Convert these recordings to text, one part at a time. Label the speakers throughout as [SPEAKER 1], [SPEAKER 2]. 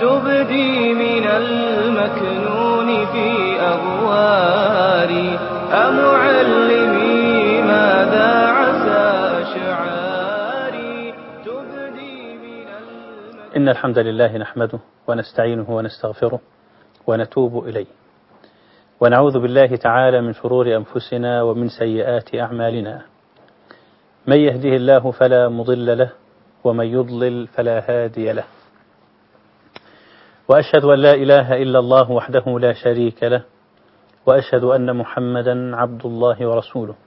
[SPEAKER 1] تبدي من المكنون في أغواري أمعلمي ماذا عسى شعاري تبدي من
[SPEAKER 2] إن الحمد لله نحمده ونستعينه ونستغفره ونتوب إليه ونعوذ بالله تعالى من شرور أنفسنا ومن سيئات أعمالنا. من يهده الله فلا مضل له ومن يضلل فلا هادي له، وأشهد أن لا إله إلا الله وحده لا شريك له، وأشهد أن محمدا عبد الله ورسوله.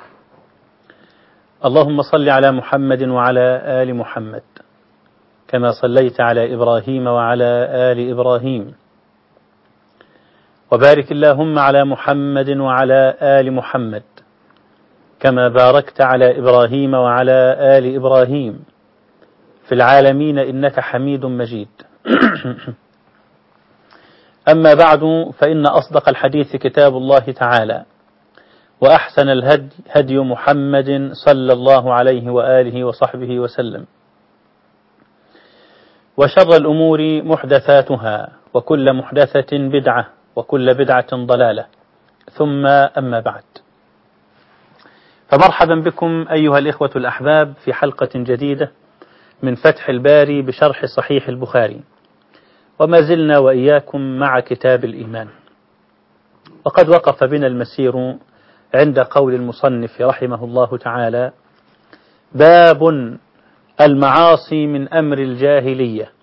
[SPEAKER 2] اللهم صل على محمد وعلى آل محمد كما صليت على إبراهيم وعلى آل إبراهيم، وبارك اللهم على محمد وعلى آل محمد كما باركت على إبراهيم وعلى آل إبراهيم في العالمين إنك حميد مجيد. أما بعد، فإن أصدق الحديث كتاب الله تعالى، وأحسن الهدي هدي محمد صلى الله عليه وآله وصحبه وسلم، وشر الأمور محدثاتها، وكل محدثة بدعة، وكل بدعة ضلالة، ثم أما بعد. فمرحبا بكم أيها الإخوة الأحباب في حلقة جديدة من فتح الباري بشرح صحيح البخاري، وما زلنا وإياكم مع كتاب الإيمان. وقد وقف بنا المسير عند قول المصنف رحمه الله تعالى: باب المعاصي من أمر الجاهلية،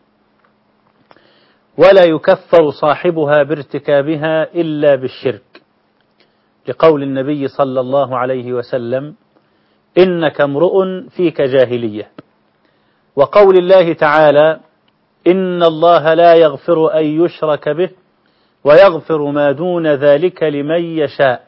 [SPEAKER 2] ولا يكفر صاحبها بارتكابها إلا بالشرك، لقول النبي صلى الله عليه وسلم: إنك امرؤ فيك جاهلية، وقول الله تعالى: إن الله لا يغفر أن يشرك به ويغفر ما دون ذلك لمن يشاء.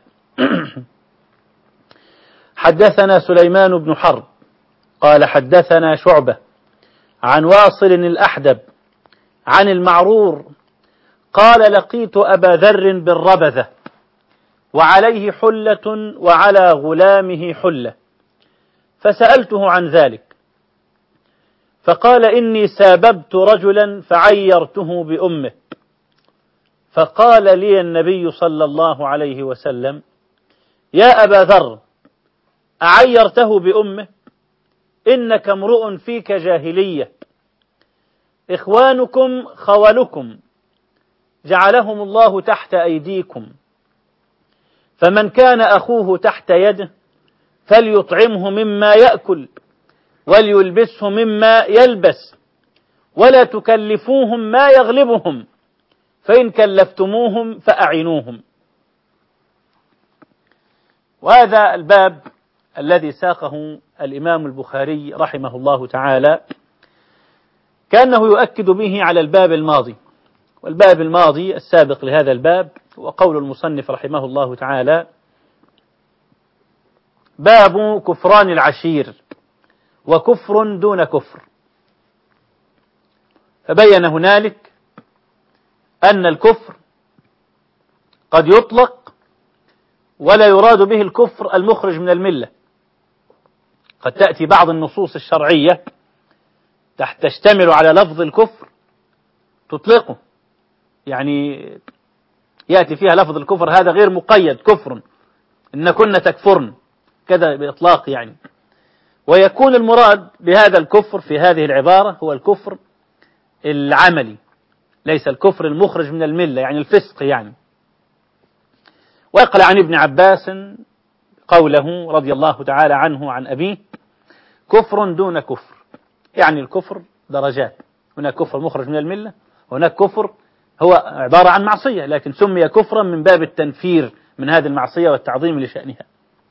[SPEAKER 2] حدثنا سليمان بن حرب قال حدثنا شعبة عن واصل الأحدب عن المعرور قال: لقيت أبا ذر بالربذة وعليه حلة وعلى غلامه حلة، فسألته عن ذلك، فقال: إني ساببت رجلا فعيرته بأمه، فقال لي النبي صلى الله عليه وسلم: يا أبا ذر، أعيرته بأمه؟ إنك امرؤ فيك جاهلية، إخوانكم خولكم جعلهم الله تحت أيديكم، فمن كان أخوه تحت يده فليطعمه مما يأكل وليلبسه مما يلبس، ولا تكلفوهم ما يغلبهم، فإن كلفتموهم فأعينوهم. وهذا الباب الذي ساقه الإمام البخاري رحمه الله تعالى كأنه يؤكد به على الباب الماضي، والباب الماضي السابق لهذا الباب هو قول المصنف رحمه الله تعالى: باب كفران العشير وكفر دون كفر. فبين هنالك أن الكفر قد يطلق ولا يراد به الكفر المخرج من الملة. قد تأتي بعض النصوص الشرعية تشتمل على لفظ الكفر تطلقه، يعني يأتي فيها لفظ الكفر هذا غير مقيد، كفر إن كنا تكفرن كذا بإطلاق يعني، ويكون المراد بهذا الكفر في هذه العبارة هو الكفر العملي، ليس الكفر المخرج من الملة يعني الفسق يعني. ويقل عن ابن عباس قوله رضي الله تعالى عنه عن أبيه: كفر دون كفر، يعني الكفر درجات، هناك كفر مخرج من الملة، هناك كفر هو عبارة عن معصية لكن سمي كفرا من باب التنفير من هذه المعصية والتعظيم لشأنها.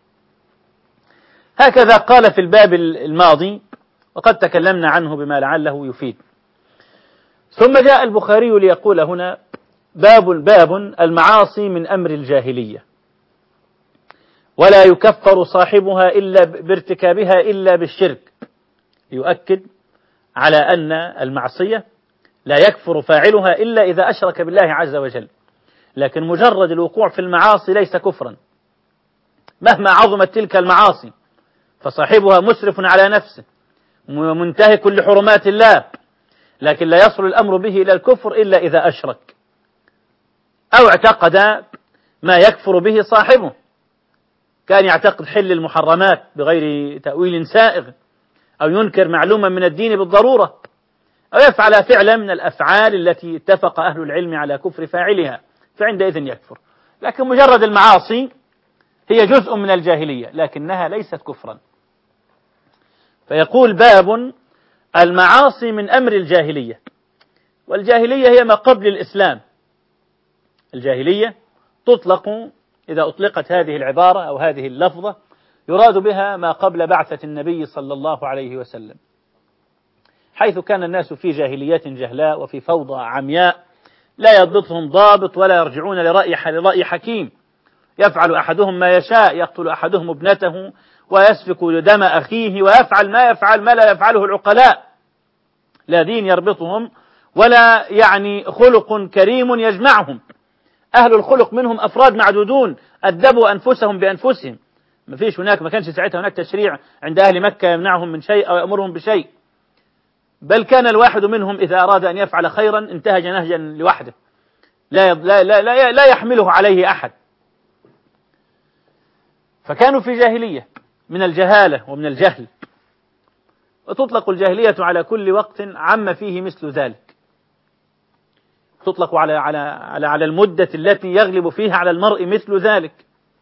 [SPEAKER 2] هكذا قال في الباب الماضي، وقد تكلمنا عنه بما لعله يفيد. ثم جاء البخاري ليقول هنا: باب المعاصي من أمر الجاهلية، ولا يكفر صاحبها إلا بارتكابها إلا بالشرك، يؤكد على أن المعصية لا يكفر فاعلها إلا إذا أشرك بالله عز وجل، لكن مجرد الوقوع في المعاصي ليس كفرا مهما عظمت تلك المعاصي، فصاحبها مسرف على نفسه منتهك لحرمات الله، لكن لا يصل الأمر به إلى الكفر إلا إذا أشرك أو اعتقد ما يكفر به صاحبه، كان يعتقد حل المحرمات بغير تأويل سائغ، أو ينكر معلومة من الدين بالضرورة، أو يفعل فعلا من الأفعال التي اتفق أهل العلم على كفر فاعلها، فعندئذ يكفر. لكن مجرد المعاصي هي جزء من الجاهلية لكنها ليست كفرا. فيقول باب المعاصي من أمر الجاهلية. والجاهلية هي ما قبل الإسلام. الجاهلية تطلق، إذا أطلقت هذه العبارة أو هذه اللفظة يراد بها ما قبل بعثة النبي صلى الله عليه وسلم، حيث كان الناس في جاهلية جهلاء وفي فوضى عمياء لا يضبطهم ضابط ولا يرجعون لرأي حكيم، يفعل أحدهم ما يشاء، يقتل أحدهم ابنته ويسفك دم أخيه ويفعل ما لا يفعله العقلاء، لا دين يربطهم ولا خلق كريم يجمعهم. أهل الخلق منهم أفراد معدودون أدبوا أنفسهم بأنفسهم، ما كانش ساعتها هناك تشريع عند أهل مكة يمنعهم من شيء أو يأمرهم بشيء، بل كان الواحد منهم إذا أراد أن يفعل خيرا انتهج نهجا لوحده لا يحمله عليه أحد. فكانوا في جاهلية من الجهالة ومن الجهل، وتطلق الجاهلية على كل وقت عم فيه مثل ذلك، تطلق على المدة التي يغلب فيها على المرء مثل ذلك.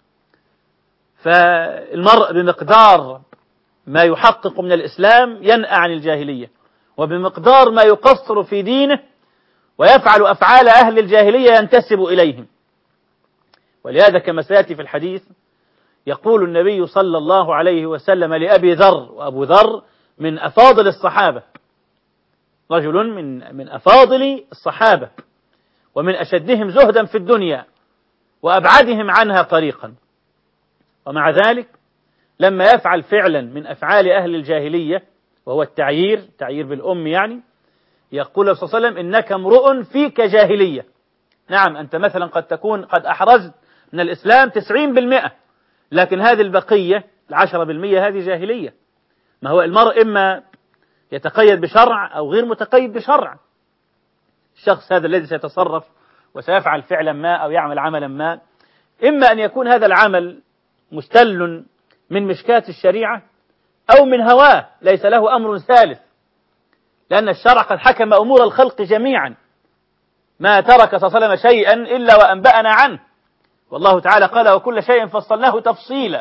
[SPEAKER 2] فالمرء بمقدار ما يحقق من الإسلام ينأى عن الجاهلية، وبمقدار ما يقصر في دينه ويفعل أفعال أهل الجاهلية ينتسب إليهم. ولهذا كما سيأتي في الحديث يقول النبي صلى الله عليه وسلم لأبي ذر، وأبو ذر من أفاضل الصحابة، رجل من أفاضل الصحابة ومن أشدهم زهدا في الدنيا وأبعدهم عنها طريقا، ومع ذلك لما يفعل فعلا من أفعال أهل الجاهلية وهو التعيير بالأم يقول صلى الله عليه وسلم إنك امرؤ فيك جاهلية. نعم، أنت مثلا قد تكون قد أحرزت من الإسلام 90%، لكن هذه البقية 10% هذه جاهلية. ما هو المرء إما يتقيد بشرع أو غير متقيد بشرع. الشخص هذا الذي سيتصرف وسيفعل فعلا ما أو يعمل عملا ما، إما أن يكون هذا العمل مستل من مشكاة الشريعة أو من هواه ليس له أمر ثالث، لأن الشرع قد حكم أمور الخلق جميعا، ما ترك صلى الله عليه وسلم شيئا إلا وأنبأنا عنه، والله تعالى قال وكل شيء فصلناه تفصيلا.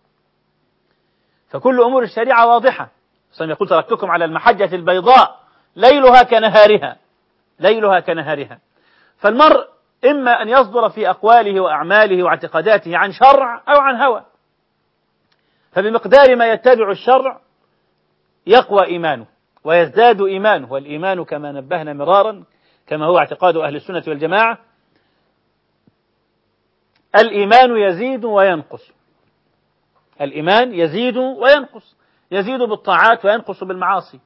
[SPEAKER 2] فكل أمور الشريعة واضحة. صلى يقول تركتكم على المحجة البيضاء ليلها كنهارها. فالمرء إما أن يصدر في أقواله وأعماله واعتقاداته عن شرع أو عن هوى، فبمقدار ما يتبع الشرع يقوى إيمانه ويزداد إيمانه. والإيمان كما نبهنا مرارا كما هو اعتقاد أهل السنة والجماعة، الإيمان يزيد وينقص. الإيمان يزيد وينقص، يزيد بالطاعات وينقص بالمعاصي.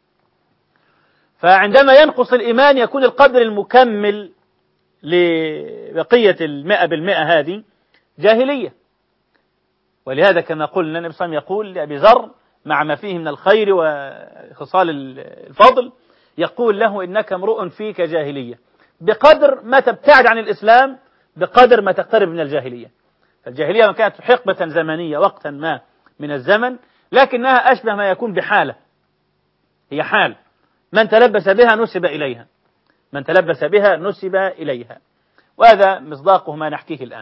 [SPEAKER 2] فعندما ينقص الإيمان يكون القدر المكمل لبقية 100% هذه جاهلية. ولهذا كما قلنا النبي صلى الله عليه وسلم يقول لأبي ذر مع ما فيه من الخير وخصال الفضل، يقول له إنك امرؤ فيك جاهلية. بقدر ما تبتعد عن الإسلام بقدر ما تقترب من الجاهلية. فالجاهلية كانت حقبة زمنية وقتا ما من الزمن، لكنها أشبه ما يكون بحالة، هي حال من تلبس بها نسب إليها، وهذا مصداقه ما نحكيه الآن.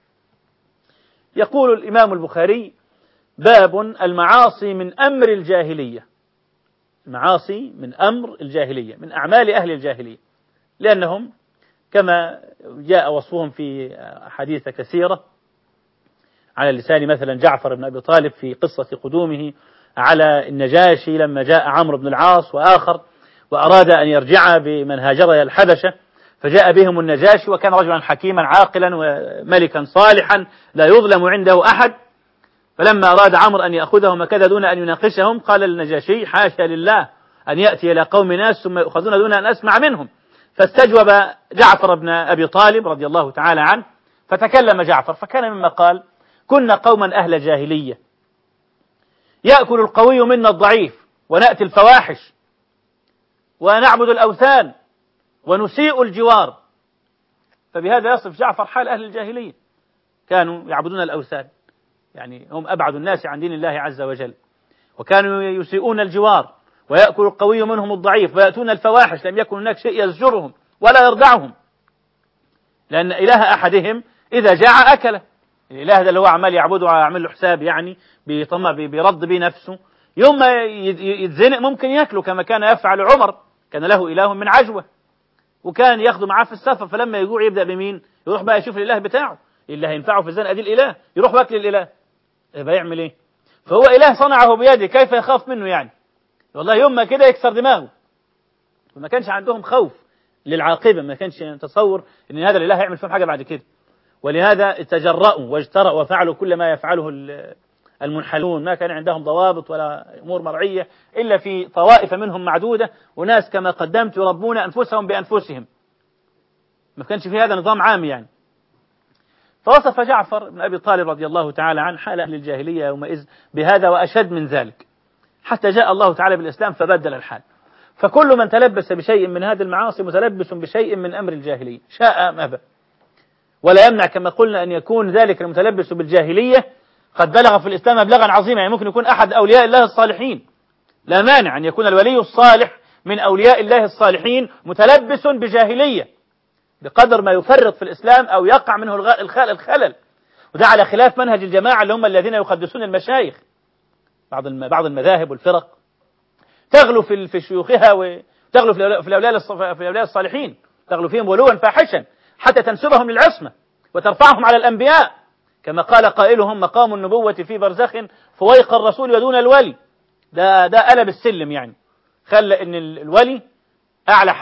[SPEAKER 2] يقول الإمام البخاري باب المعاصي من أمر الجاهلية. المعاصي من أمر الجاهلية، من أعمال أهل الجاهلية، لأنهم كما جاء وصفهم في حديث كثيرة على لسان مثلا جعفر بن أبي طالب في قصة قدومه على النجاشي لما جاء عمرو بن العاص وآخر وأراد أن يرجع بمن هاجر إلى الحبشة، فجاء بهم النجاشي وكان رجلا حكيما عاقلا وملكا صالحا لا يظلم عنده أحد. فلما أراد عمرو أن يأخذهم كذا دون أن يناقشهم قال النجاشي حاشا لله أن يأتي إلى قوم ناس ثم يأخذون دون أن أسمع منهم. فاستجوب جعفر بن أبي طالب رضي الله تعالى عنه، فتكلم جعفر فكان مما قال كنا قوما أهل جاهلية يأكل القوي منا الضعيف ونأتي الفواحش ونعبد الأوثان ونسيء الجوار. فبهذا يصف جعفر حال أهل الجاهلية، كانوا يعبدون الأوثان، يعني هم أبعد الناس عن دين الله عز وجل، وكانوا يسيئون الجوار، ويأكل القوي منهم الضعيف، ويأتون الفواحش، لم يكن هناك شيء يزجرهم ولا يردعهم، لأن إله أحدهم إذا جاع أكله. الإله ده اللي هو عمال يعبده ويعمل له حساب، يعني بيطمع بيرد بيه نفسه، يوم ما يتزنق ممكن يأكله، كما كان يفعل عمر، كان له إله من عجوة وكان ياخده معاه في السفر، فلما يجوع يبدأ بمين؟ يروح بقى يشوف الإله بتاعه اللي هينفعه في الزنقة دي، الإله يروح واكل الإله، يبقى يعمل إيه؟ فهو إله صنعه بيده، كيف يخاف منه يعني؟ والله يوم ما كده يكسر دماغه. وما كانش عندهم خوف للعاقبة، ما كانش يتصور ان هذا الاله هيعمل فيهم حاجة بعد كده، ولهذا تجرؤوا واجترأوا وفعلوا كل ما يفعله المنحلون. ما كان عندهم ضوابط ولا امور مرعية الا في طوائف منهم معدودة، وناس كما قدمت يربون انفسهم بانفسهم، ما كانش في هذا نظام عام يعني. فوصف جعفر بن ابي طالب رضي الله تعالى عنه حال اهل الجاهلية يومئذ بهذا واشد من ذلك، حتى جاء الله تعالى بالإسلام فبدل الحال. فكل من تلبس بشيء من هذه المعاصي متلبس بشيء من أمر الجاهلية شاء أم أبى. ولا يمنع كما قلنا أن يكون ذلك المتلبس بالجاهلية قد بلغ في الإسلام مبلغا عظيما، يعني ممكن يكون أحد أولياء الله الصالحين، لا مانع أن يكون الولي الصالح من أولياء الله الصالحين متلبس بجاهلية بقدر ما يفرط في الإسلام أو يقع منه الخلل. وده على خلاف منهج الجماعة اللي هم الذين يقدسون المشايخ. بعض المذاهب والفرق تغلو في شيوخها وتغلو في الأولياء الصالحين، تغلو فيهم غلوا فاحشا حتى تنسبهم للعصمة وترفعهم على الأنبياء، كما قال قائلهم مقام النبوة في برزخ فويق الرسول ودون الولي. ده قلب السلم، يعني خلى ان الولي أعلى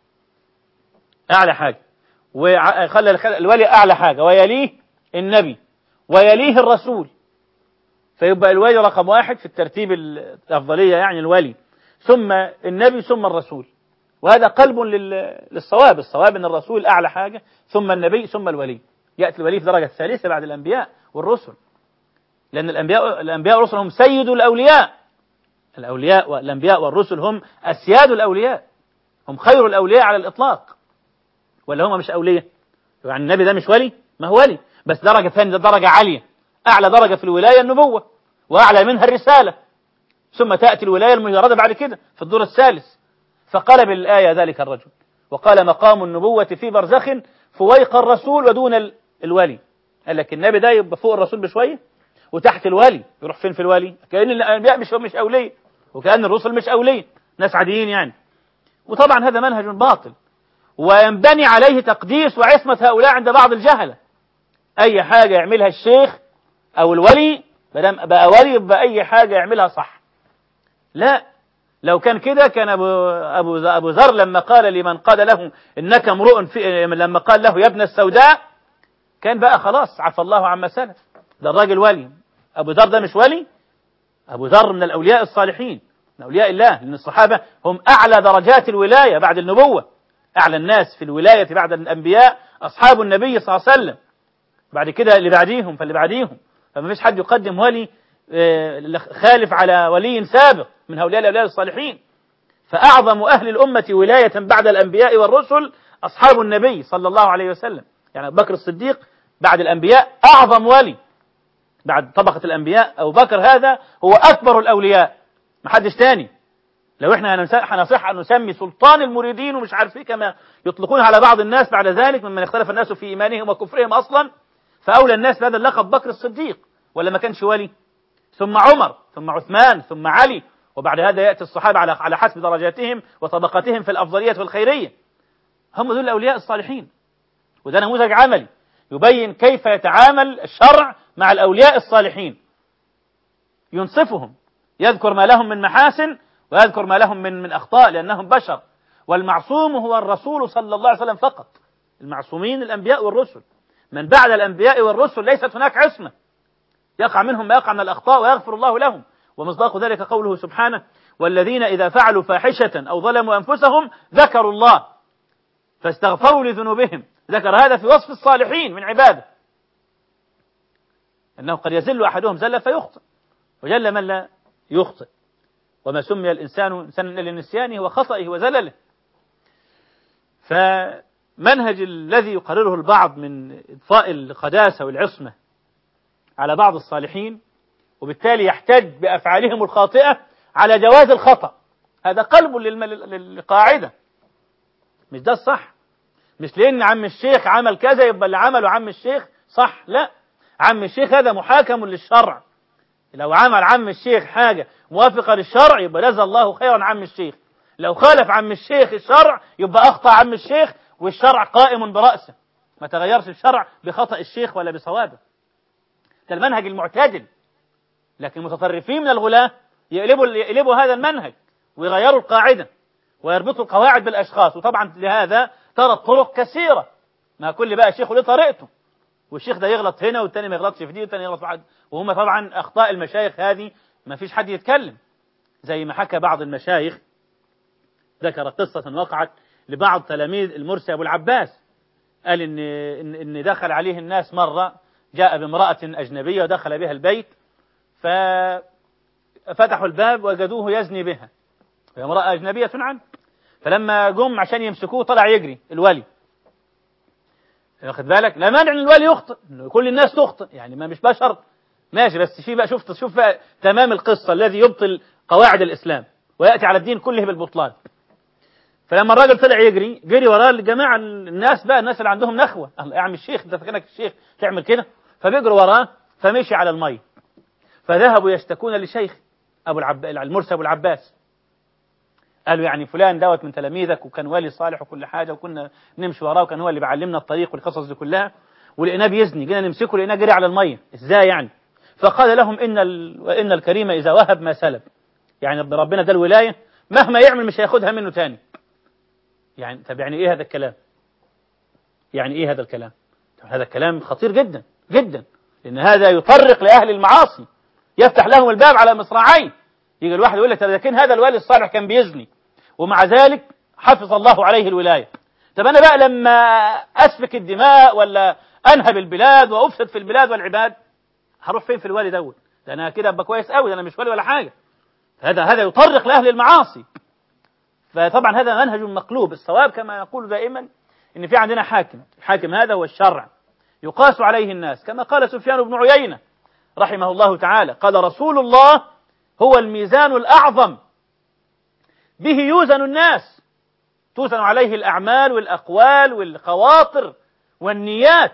[SPEAKER 2] حاجة وخلى الولي أعلى حاجة ويليه النبي ويليه الرسول، فيبقى الولي رقم واحد في الترتيب الأفضلية، يعني الولي ثم النبي ثم الرسول. وهذا قلب للصواب. الصواب أن الرسول أعلى حاجة ثم النبي ثم الولي، يأتي الولي في درجة الثالثة بعد الأنبياء والرسل، لأن الأنبياء والرسل هم سيد الأولياء. الأولياء والأنبياء والرسل هم أسياد الأولياء، هم خير الأولياء على الإطلاق. ولا هم مش أولياء؟ يعني النبي ده مش ولي؟ ما هو ولي، بس درجة ثانية، ده درجة عالية، أعلى درجة في الولاية النبوة وأعلى منها الرسالة، ثم تأتي الولاية المجردة بعد كده في الدور الثالث. فقلب الآية ذلك الرجل وقال مقام النبوة في برزخ فويق الرسول ودون الولي. قال لك النبي ده يبقى فوق الرسول بشوية وتحت الولي، يروح فين في الولي؟ كأن الأنبياء مش أولية، وكأن الرسل مش أولية، ناس عاديين يعني. وطبعا هذا منهج باطل، وينبني عليه تقديس وعصمة هؤلاء عند بعض الجهلة. أي حاجة يعملها الشيخ أو الولي بقى ولي، يبقى أي حاجة يعملها صح. لا، لو كان كده كان أبو ذر لما قال لمن قال له إنك امرؤ، لما قال له يا ابن السوداء، كان بقى خلاص عفى الله عما سلف. ده الراجل ولي. أبو ذر ده مش ولي، أبو ذر من الأولياء الصالحين، من أولياء الله، لأن الصحابة هم أعلى درجات الولاية بعد النبوة، أعلى الناس في الولاية بعد الأنبياء أصحاب النبي صلى الله عليه وسلم، بعد كده اللي بعديهم فاللي بعديهم. فما فيش حد يقدم ولي خالف على ولي سابق من هؤلاء الأولياء الصالحين. فأعظم أهل الأمة ولاية بعد الأنبياء والرسل أصحاب النبي صلى الله عليه وسلم. يعني أبو بكر الصديق بعد الأنبياء أعظم ولي بعد طبقة الأنبياء. أبو بكر هذا هو أكبر الأولياء، ما حدش تاني. لو احنا هنصح أن نسمي سلطان المريدين ومش عارف ايه كما يطلقون على بعض الناس بعد ذلك ممن اختلف الناس في إيمانهم وكفرهم أصلا، فأولى الناس بهذا اللقب بكر الصديق، ولا ما كانش ولي؟ ثم عمر ثم عثمان ثم علي، وبعد هذا يأتي الصحابة على حسب درجاتهم وطبقاتهم في الأفضلية والخيرية. هم دول الأولياء الصالحين. وده نموذج عملي يبين كيف يتعامل الشرع مع الأولياء الصالحين، ينصفهم، يذكر ما لهم من محاسن ويذكر ما لهم من أخطاء، لأنهم بشر. والمعصوم هو الرسول صلى الله عليه وسلم فقط. المعصومين الأنبياء والرسل، من بعد الأنبياء والرسل ليست هناك عصمة، يقع منهم ما يقع من الأخطاء ويغفر الله لهم. ومصداق ذلك قوله سبحانه والذين إذا فعلوا فاحشة أو ظلموا أنفسهم ذكروا الله فاستغفروا لذنوبهم. ذكر هذا في وصف الصالحين من عباده، أنه قد يزل أحدهم زلة فيخطئ وجل من لا يخطئ. وما سمي الإنسان إنسانا إلا لنسيانه وخطئه وزلله. فمنهج الذي يقرره البعض من إضفاء القداسة والعصمة على بعض الصالحين، وبالتالي يحتج بأفعالهم الخاطئة على جواز الخطأ، هذا قلب للقاعدة. مش ده الصح. مش لأن عم الشيخ عمل كذا يبقى اللي عمله عم الشيخ صح، لا. عم الشيخ هذا محاكم للشرع. لو عمل عم الشيخ حاجة موافقة للشرع يبقى جزا الله خيرا عم الشيخ. لو خالف عم الشيخ الشرع يبقى أخطأ عم الشيخ، والشرع قائم برأسه، ما تغيرش الشرع بخطأ الشيخ ولا بصوابه. ده المنهج المعتدل. لكن المتطرفين من الغلاة يقلبوا هذا المنهج ويغيروا القاعدة ويربطوا القواعد بالأشخاص. وطبعا لهذا ترى الطرق كثيرة، ما كل بقى شيخ له طريقته، والشيخ ده يغلط هنا والتاني ما يغلطش في دي والتاني يغلط في حد. وهم طبعا أخطاء المشايخ هذه ما فيش حد يتكلم. زي ما حكى بعض المشايخ، ذكر قصة وقعت لبعض تلاميذ المرسي أبو العباس، قال إن دخل عليه الناس مرة، جاء بامرأة أجنبية ودخل بها البيت، ففتحوا الباب وجدوه يزني بها، وهي امرأة أجنبية عنه. فلما جم عشان يمسكوه طلع يجري الولي. واخد بالك؟ لا مانع ان الولي يخطئ، كل الناس تخطئ، يعني ما مش بشر ماشي، بس في بقى شوف بقى تمام القصة الذي يبطل قواعد الإسلام ويأتي على الدين كله بالبطلان. فلما الراجل طلع يجري، جري وراه الجماعة الناس اللي عندهم نخوة، الله يا عم الشيخ انت فاكرك الشيخ تعمل كده؟ فبيجروا وراه، فمشي على المي. فذهبوا يشتكون لشيخ المرسي أبو العباس، قالوا يعني فلان دوت من تلاميذك وكان والي صالح وكل حاجة، وكنا نمشي وراه وكان هو اللي بيعلمنا الطريق والقصص دي كلها، ولقيناه بيزني، جينا نمسكه لقيناه جري على المية، ازاي يعني؟ فقال لهم إن الكريم إذا وهب ما سلب، يعني ربنا ده الولاية مهما يعمل مش هياخدها منه تاني. يعني طب يعني ايه هذا الكلام؟ يعني ايه هذا الكلام؟ هذا الكلام خطير جدا جدا، لأن هذا يطرق لأهل المعاصي، يفتح لهم الباب على مصراعين. يجي الواحد يقول لك طب لكن هذا الوالي الصالح كان بيزني ومع ذلك حفظ الله عليه الولاية. طب أنا بقى لما أسفك الدماء ولا أنهب البلاد وأفسد في البلاد والعباد هروح فين في الوالي دوت؟ ده أنا كده أبقى كويس قوي، ده أنا مش والي ولا حاجة. هذا يطرق لأهل المعاصي. فطبعا هذا منهج مقلوب. الصواب كما نقول دائما إن في عندنا حاكم هذا هو الشرع يقاس عليه الناس، كما قال سفيان بن عيينة رحمه الله تعالى، قال رسول الله هو الميزان الأعظم به يوزن الناس، توزن عليه الأعمال والأقوال والخواطر والنيات.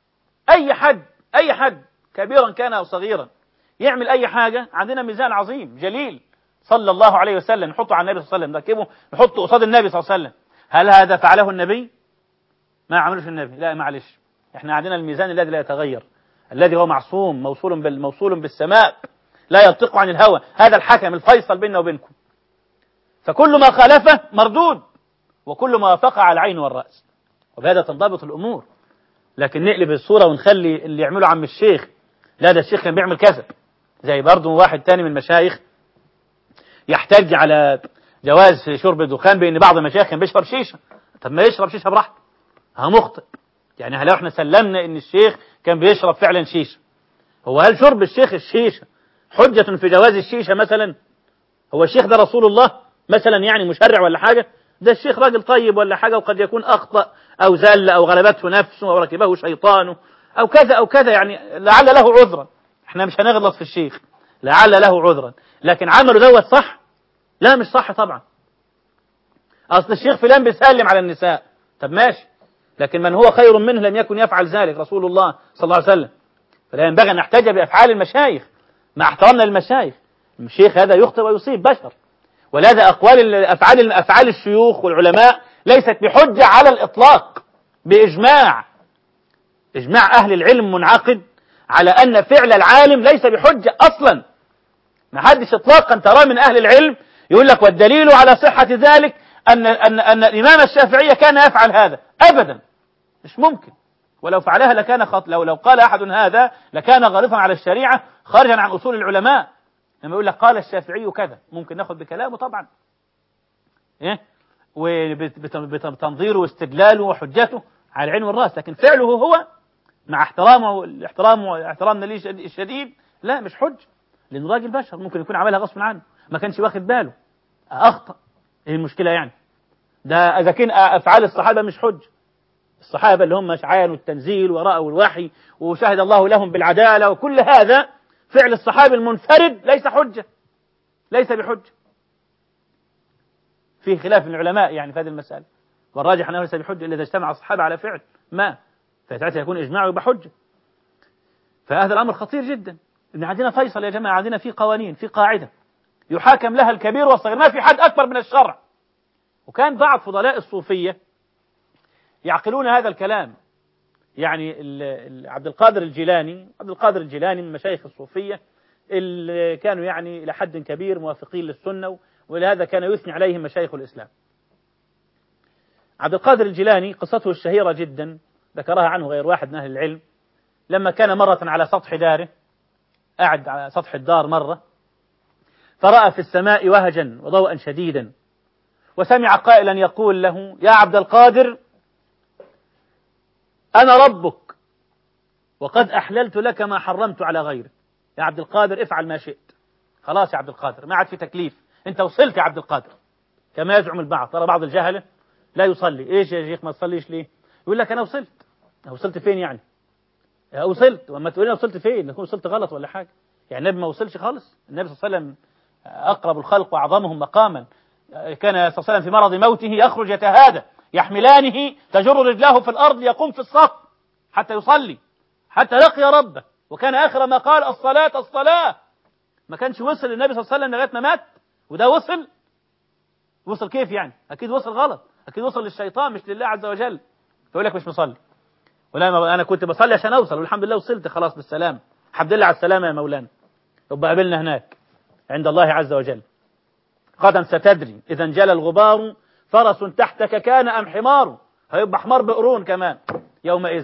[SPEAKER 2] أي حد كبيرا كان أو صغيرا يعمل أي حاجة، عندنا ميزان عظيم جليل صلى الله عليه وسلم، نحطه على النبي صلى الله عليه وسلم، نركبه نحطه قصاد النبي صلى الله عليه وسلم. هل هذا فعله النبي؟ ما عملوش النبي، لا معلش، احنا عندنا الميزان الذي لا يتغير، الذي هو معصوم موصول بالسماء، لا ينطق عن الهوى، هذا الحكم الفيصل بيننا وبينكم. فكل ما خالفه مردود، وكل ما وافق على العين والرأس، وبهذا تنضبط الأمور. لكن نقلب الصورة ونخلي اللي يعمله عم الشيخ، لا ده الشيخ كان بيعمل كذا. زي برضه واحد تاني من المشايخ يحتج على جواز شرب الدخان بأن بعض المشايخ كان بيشرب شيشة. طب ما يشرب شيشة براحته، مخطئ. يعني لو احنا سلمنا ان الشيخ كان بيشرب فعلا شيشة، هو هل شرب الشيخ الشيشة حجة في جواز الشيشة مثلا؟ هو الشيخ ده رسول الله مثلا يعني مشرع ولا حاجة؟ ده الشيخ راجل طيب ولا حاجة، وقد يكون أخطأ أو زل أو غلبته نفسه أو ركبه شيطانه أو كذا أو كذا، يعني لعل له عذرا. احنا مش هنغلط في الشيخ، لعل له عذرا. لكن عمله دوت صح؟ لا مش صح طبعا. أصل الشيخ فلان بيسلم على النساء، طب ماشي، لكن من هو خير منه لم يكن يفعل ذلك، رسول الله صلى الله عليه وسلم. فلا ينبغي أن نحتج بأفعال المشايخ مع احترامنا للمشايخ. الشيخ هذا يخطئ ويصيب بشر، ولهذا أفعال الشيوخ والعلماء ليست بحجة على الإطلاق، بإجماع أهل العلم منعقد على أن فعل العالم ليس بحجة أصلا. ما حدش إطلاقا ترى من أهل العلم يقول لك والدليل على صحة ذلك أن الإمام الشافعي كان يفعل هذا، أبدا مش ممكن. ولو فعلها لكان لو قال أحد هذا لكان غالطا على الشريعة خارجا عن أصول العلماء. لما يقول لك قال الشافعي كذا ممكن ناخد بكلامه طبعا، وبتنظيره واستدلاله وحجته على العين والرأس، لكن فعله هو مع احترامنا ليه الشديد لا مش حج، لأنه راجل بشر ممكن يكون عملها غصب عنه، ما كانش واخد باله، أخطأ. إيه المشكلة يعني؟ ده إذا كان أفعال الصحابة مش حجة، الصحابة اللي هم عاينوا التنزيل ورأوا الوحي وشهد الله لهم بالعدالة وكل هذا، فعل الصحابي المنفرد ليس حجة، ليس بحجة. في خلاف من العلماء يعني في هذه المسألة، والراجح أنه ليس بحجة إلا إذا اجتمع الصحابة على فعل ما، فساعتها يكون إجماع ويبقى حجة. فهذا الأمر خطير جدا، إن عندنا فيصل يا جماعة، عندنا في قوانين، في قاعدة يحاكم لها الكبير والصغير، ما في حد أكبر من الشرع. وكان بعض فضلاء الصوفية يعقلون هذا الكلام، يعني عبد القادر الجيلاني من مشايخ الصوفية اللي كانوا يعني إلى حد كبير موافقين للسنة، ولهذا كان يثني عليهم مشايخ الإسلام. عبد القادر الجيلاني قصته الشهيرة جدا ذكرها عنه غير واحد من أهل العلم، لما كان مرة على سطح داره، قاعد على سطح الدار مرة، فرأى في السماء وهجا وضوءا شديدا، وسمع قائلا يقول له: يا عبد القادر، أنا ربك وقد أحللت لك ما حرمت على غيرك. يا عبد القادر افعل ما شئت، خلاص يا عبد القادر ما عاد في تكليف، أنت وصلت يا عبد القادر. كما يزعم البعض، ترى بعض الجهلة لا يصلي. إيش يا شيخ ما تصليش ليه؟ يقول لك أنا وصلت فين يعني؟ وصلت، وما تقول لي وصلت فين نكون وصلت غلط ولا حاجة. يعني النبي ما وصلش خالص، النبي صلى الله عليه وسلم أقرب الخلق وأعظمهم مقاما، كان صلى الله عليه وسلم في مرض موته يخرج يتهادى، يحملانه تجر رجلاه في الأرض يقوم في الصف حتى يصلي، حتى لقي ربه، وكان آخر ما قال: الصلاة الصلاة. ما كانش وصل النبي صلى الله عليه وسلم لغاية ما مات، وده وصل كيف يعني؟ أكيد وصل غلط، أكيد وصل للشيطان مش لله عز وجل. فيقول لك مش مصلي، ولا أنا كنت بصلي عشان أوصل، والحمد لله وصلت خلاص بالسلام، الحمد لله على السلامة يا مولانا، يبقى قابلنا هناك عند الله عز وجل. غدا ستدري إذا انجلى الغبار فرس تحتك كان أم حمار، هيبقى حمار بقرون كمان يومئذ.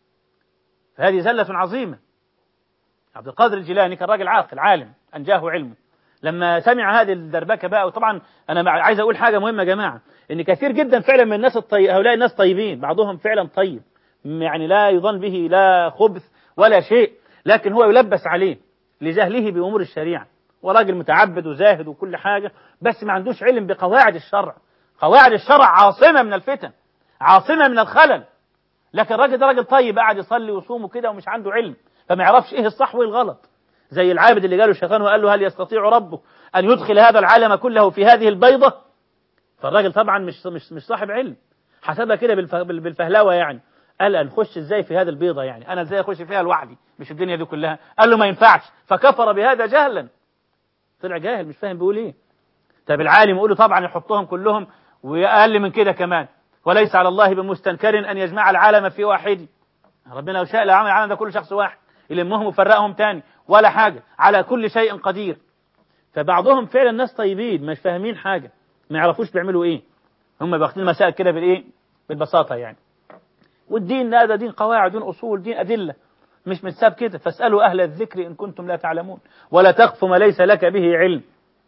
[SPEAKER 2] فهذه زلة عظيمة. عبد القادر الجيلاني كان راجل عاقل عالم أنجاه علمه، لما سمع هذه الدربكة بقى. وطبعا أنا عايز أقول حاجة مهمة يا جماعة، إن كثير جدا فعلا من الناس هؤلاء الناس طيبين، بعضهم فعلا طيب، يعني لا يظن به لا خبث ولا شيء، لكن هو يلبس عليه لجهله بأمور الشريعة، وراجل متعبد وزاهد وكل حاجة، بس ما عندوش علم بقواعد الشرع. قواعد الشرع عاصمة من الفتن، عاصمة من الخلل، لكن الراجل ده راجل طيب قاعد يصلي ويصوم وكده ومش عنده علم، فما يعرفش ايه الصح وايه الغلط. زي العابد اللي جاله الشيطان وقال له: هل يستطيع ربك أن يدخل هذا العالم كله في هذه البيضة؟ فالراجل طبعا مش صاحب علم، حسبها كده بالفهلوة يعني، قال: نخش ازاي في هذه البيضة يعني؟ أنا ازاي أخش فيها لوحدي مش الدنيا دي كلها؟ قال له: ما ينفعش، فكفر بهذا جهلا. طلع جاهل مش فاهم بيقول ايه. طب العالم يقول له طبعا يحطهم كلهم وأقل من كده كمان، وليس على الله بمستنكر أن يجمع العالم في واحد. ربنا لو شاء لعمل العالم ده كل شخص واحد، يلمهم وفرقهم تاني ولا حاجة، على كل شيء قدير. فبعضهم فعلا ناس طيبين مش فاهمين حاجة، ما يعرفوش بيعملوا ايه، هم باخدين المسائل كده بالايه، بالبساطة يعني. والدين هذا دين قواعد، دين أصول، دين أدلة، مش متساب كده. فاسألوا أهل الذكر إن كنتم لا تعلمون، ولا تقف ما ليس لك به علم.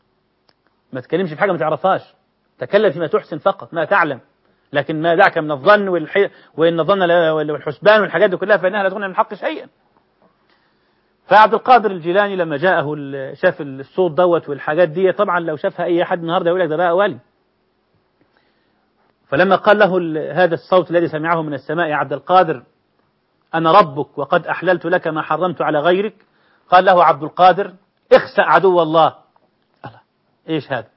[SPEAKER 2] ما تكلمش في حاجة ما تعرفهاش، تكلم فيما تحسن فقط ما تعلم، لكن ما دعك من الظن وإن الظن والحسبان والحاجات دي كلها فإنها لا تغني من الحق شيئا. فعبد القادر الجيلاني لما جاءه شاف الصوت دوت والحاجات دي، طبعا لو شافها أي حد النهارده يقول لك ده بقى ولي. فلما قال له هذا الصوت الذي سمعه من السماء: يا عبد القادر، أنا ربك وقد أحللت لك ما حرمت على غيرك، قال له عبد القادر: اخسأ عدو الله. إيش هذا؟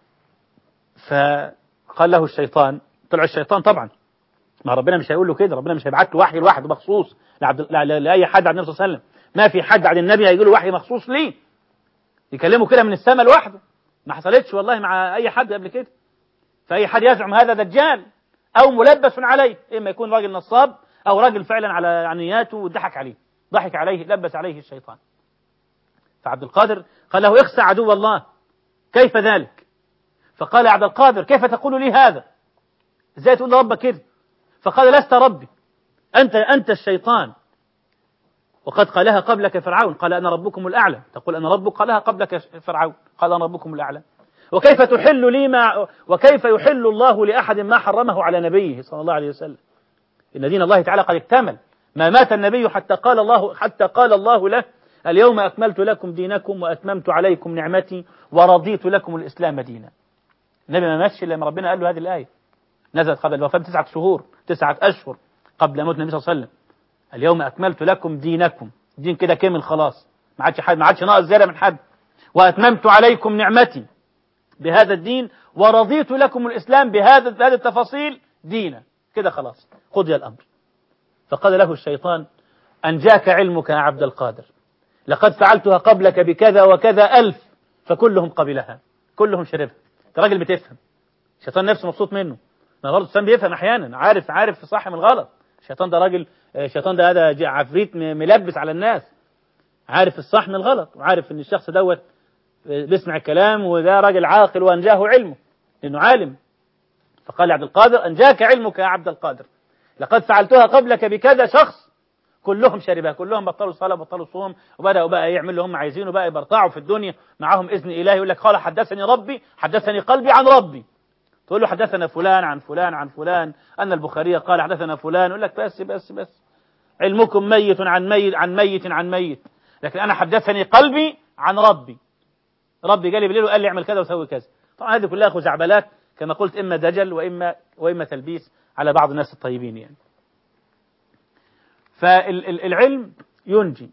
[SPEAKER 2] فقال له الشيطان، طلع الشيطان طبعا، ما ربنا مش هيقول له كده، ربنا مش هيبعت له وحي لوحده مخصوص لأي حد عن النبي صلى الله عليه وسلم، ما في حد عن النبي هيجي له وحي مخصوص ليه يكلمه كده من السماء لوحده، ما حصلتش والله مع أي حد قبل كده. فأي حد يزعم هذا دجال أو ملبس عليه، إما يكون راجل نصاب أو راجل فعلا على عنياته وضحك عليه، ضحك عليه، لبس عليه الشيطان. فعبد القادر قال له: اخسأ عدو الله. كيف ذلك؟ فقال: يا عبد القادر، كيف تقول لي هذا؟ ازاي تقول لربك كده؟ فقال: لست ربي، أنت الشيطان، وقد قالها قبلك فرعون، قال: أنا ربكم الأعلى. تقول أنا ربك، قالها قبلك فرعون، قال: أنا ربكم الأعلى. وكيف تحل لي وكيف يحل الله لأحد ما حرمه على نبيه صلى الله عليه وسلم؟ إن دين الله تعالى قد اكتمل، ما مات النبي حتى قال الله له: اليوم أكملت لكم دينكم وأتممت عليكم نعمتي ورضيت لكم الإسلام دينا. النبي ما مشي لما ربنا قال له هذه الآية، نزلت قبل الوفاة 9 شهور 9 أشهر قبل موت النبي صلى الله عليه وسلم. اليوم أكملت لكم دينكم، دين كده كامل خلاص، ما عادش ناقص زيادة من حد. وأتممت عليكم نعمتي بهذا الدين ورضيت لكم الإسلام بهذه التفاصيل دينا، كده خلاص قضي الأمر. فقال له الشيطان أنجاك علمك يا عبد القادر، لقد فعلتها قبلك بكذا وكذا 1000 فكلهم قبلها، كلهم شربها. انت راجل بتفهم، الشيطان نفسه مبسوط منه. ما برضه الإنسان بيفهم أحيانا، عارف الصح من الغلط. الشيطان ده راجل، الشيطان ده هذا عفريت ملبس على الناس، عارف الصح من الغلط، وعارف ان الشخص دوت بيسمع الكلام وده راجل عاقل وأنجاه علمه لأنه عالم. فقال عبد القادر أنجاك علمك يا عبد القادر، لقد فعلتها قبلك بكذا شخص كلهم شربها، كلهم بطلوا صلاة بطلوا صوم وبدأوا بقى يعملوا اللي هم عايزينه، وبقى يبرطعوا في الدنيا معاهم إذن إلهي. يقول لك قال حدثني ربي، حدثني قلبي عن ربي. تقول له حدثنا فلان عن فلان عن فلان أن البخاري قال حدثنا فلان، يقول لك بس علمكم ميت عن ميت عن ميت عن ميت، لكن أنا حدثني قلبي عن ربي. ربي قال لي بالليل وقال لي اعمل كذا وسوي كذا. طبعا هذه كلها خزعبلات كما قلت، إما دجل وإما تلبيس على بعض الناس الطيبين يعني. فالعلم ينجي،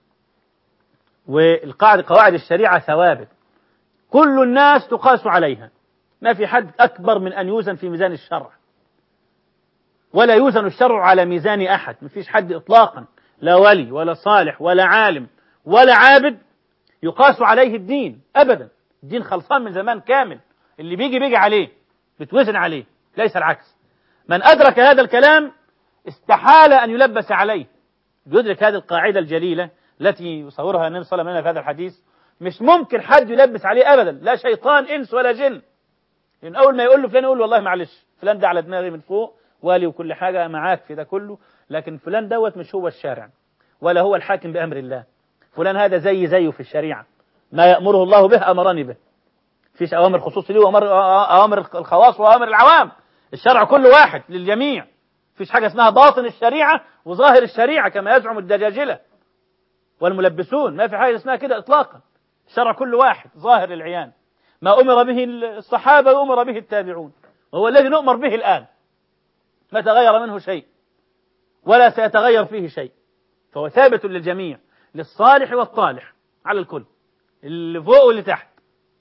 [SPEAKER 2] قواعد الشريعة ثوابت كل الناس تقاس عليها، ما في حد أكبر من أن يوزن في ميزان الشرع، ولا يوزن الشرع على ميزان أحد. ما فيش حد إطلاقا، لا ولي ولا صالح ولا عالم ولا عابد يقاس عليه الدين أبدا. الدين خلصان من زمان كامل، اللي بيجي عليه بتوزن عليه، ليس العكس. من أدرك هذا الكلام استحال أن يلبس عليه، يدرك هذه القاعدة الجليلة التي يصورها النبي صلى الله عليه وسلم في هذا الحديث. مش ممكن حد يلبس عليه أبدا، لا شيطان إنس ولا جن. لأن أول ما يقول له فلان يقول له والله معلش فلان ده على دماغي من فوق والي وكل حاجة معاك في ده كله، لكن فلان دوت مش هو الشارع ولا هو الحاكم بأمر الله. فلان هذا زيه في الشريعة، ما يأمره الله به أمرني به. فيش أوامر خصوص لي وأوامر الخواص وأوامر العوام، الشرع كل واحد للجميع. فيش حاجة اسمها باطن الشريعة وظاهر الشريعة كما يزعم الدجاجلة والملبسون، ما في حاجة اسمها كده إطلاقا. الشرع كل واحد ظاهر للعيان، ما أمر به الصحابة وأمر به التابعون، وهو الذي نؤمر به الآن، ما تغير منه شيء ولا سيتغير فيه شيء، فهو ثابت للجميع، للصالح والطالح على الكل، اللي فوق واللي تحت.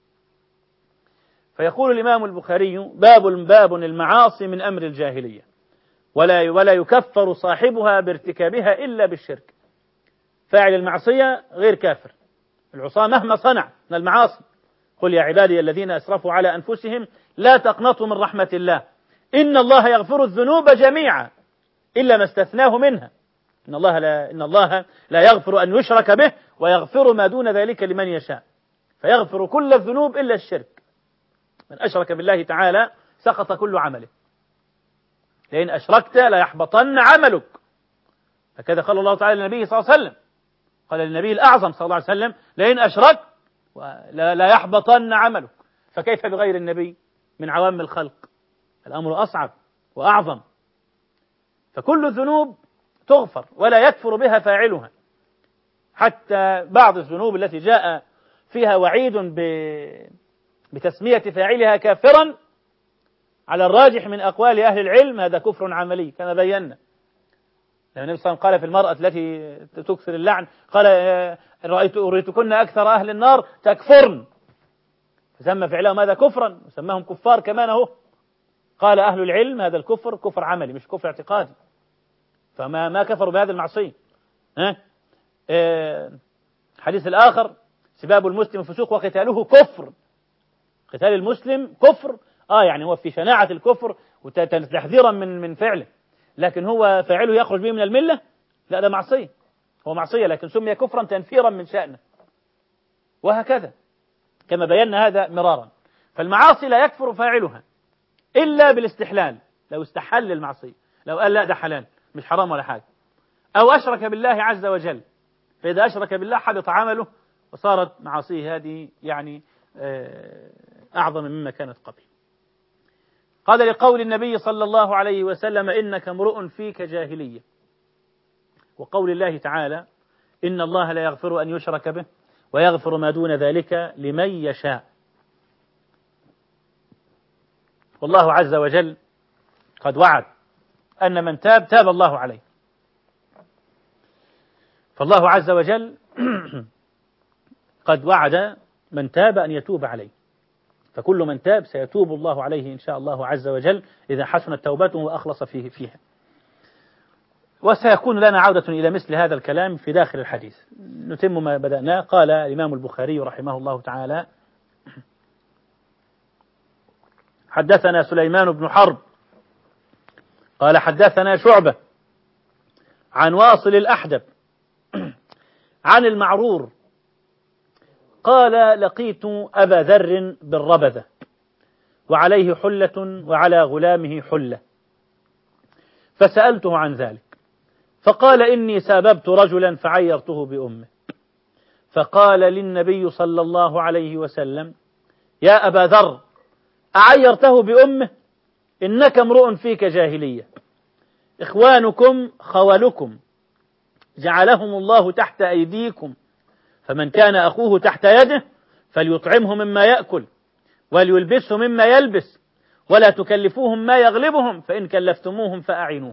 [SPEAKER 2] فيقول الإمام البخاري باب المعاصي من أمر الجاهلية، ولا يكفر صاحبها بارتكابها إلا بالشرك. فاعل المعصية غير كافر، العصاة مهما صنع من المعاصي. قل يا عبادي الذين أسرفوا على أنفسهم لا تقنطوا من رحمة الله إن الله يغفر الذنوب جميعا إلا ما استثناه منها. إن الله لا يغفر أن يشرك به ويغفر ما دون ذلك لمن يشاء، فيغفر كل الذنوب إلا الشرك. من أشرك بالله تعالى سقط كل عمله، لئن أشركت لا يحبطن عملك. هكذا قال الله تعالى للنبي صلى الله عليه وسلم، قال للنبي الأعظم صلى الله عليه وسلم لئن أشركت لا يحبطن عملك. فكيف بغير النبي من عوام الخلق؟ الأمر أصعب وأعظم. فكل الذنوب تغفر ولا يكفر بها فاعلها، حتى بعض الذنوب التي جاء فيها وعيد بتسمية فاعلها كافرا على الراجح من أقوال أهل العلم هذا كفر عملي كما بينا. لما النبي صلى الله عليه وسلم قال في المرأة التي تكثر اللعن قال أريتكن أكثر أهل النار تكفرن، فسمى فعلهم هذا كفرا وسماهم كفار كمان أهو. قال أهل العلم هذا الكفر كفر عملي مش كفر اعتقادي، فما كفروا بهذه المعصية. حديث الآخر سباب المسلم فسوق وقتاله كفر. قتال المسلم كفر، يعني هو في شناعة الكفر وتحذيرا من فعله، لكن هو فاعله يخرج به من الملة؟ لا، ده معصية، هو معصية لكن سمي كفرا تنفيرا من شأنه، وهكذا كما بينا هذا مرارا. فالمعاصي لا يكفر فاعلها إلا بالاستحلال، لو استحل المعصية، لو قال لا ده حلال مش حرام ولا حاجة، أو أشرك بالله عز وجل، فإذا أشرك بالله حبط عمله وصارت معاصيه هذه يعني أعظم مما كانت قبل. قال لقول النبي صلى الله عليه وسلم إنك امرؤ فيك جاهلية، وقول الله تعالى إن الله لا يغفر أن يشرك به ويغفر ما دون ذلك لمن يشاء. والله عز وجل قد وعد أن من تاب تاب الله عليه. فالله عز وجل قد وعد من تاب أن يتوب عليه، فكل من تاب سيتوب الله عليه إن شاء الله عز وجل إذا حسنت توبته وأخلص فيها. وسيكون لنا عودة إلى مثل هذا الكلام في داخل الحديث. نتم ما بدأناه. قال الإمام البخاري رحمه الله تعالى: حدثنا سليمان بن حرب قال حدثنا شعبة عن واصل الأحدب عن المعرور قال: لقيت أبا ذر بالربذة وعليه حلة وعلى غلامه حلة، فسألته عن ذلك فقال: إني ساببت رجلا فعيرته بأمه، فقال للنبي صلى الله عليه وسلم: يا أبا ذر، أعيرته بأمه؟ إنك امرؤ فيك جاهلية، إخوانكم خولكم جعلهم الله تحت أيديكم، فمن كان أخوه تحت يده فليطعمه مما يأكل وليلبسه مما يلبس، ولا تكلفوهم ما يغلبهم، فإن كلفتموهم فأعينوهم.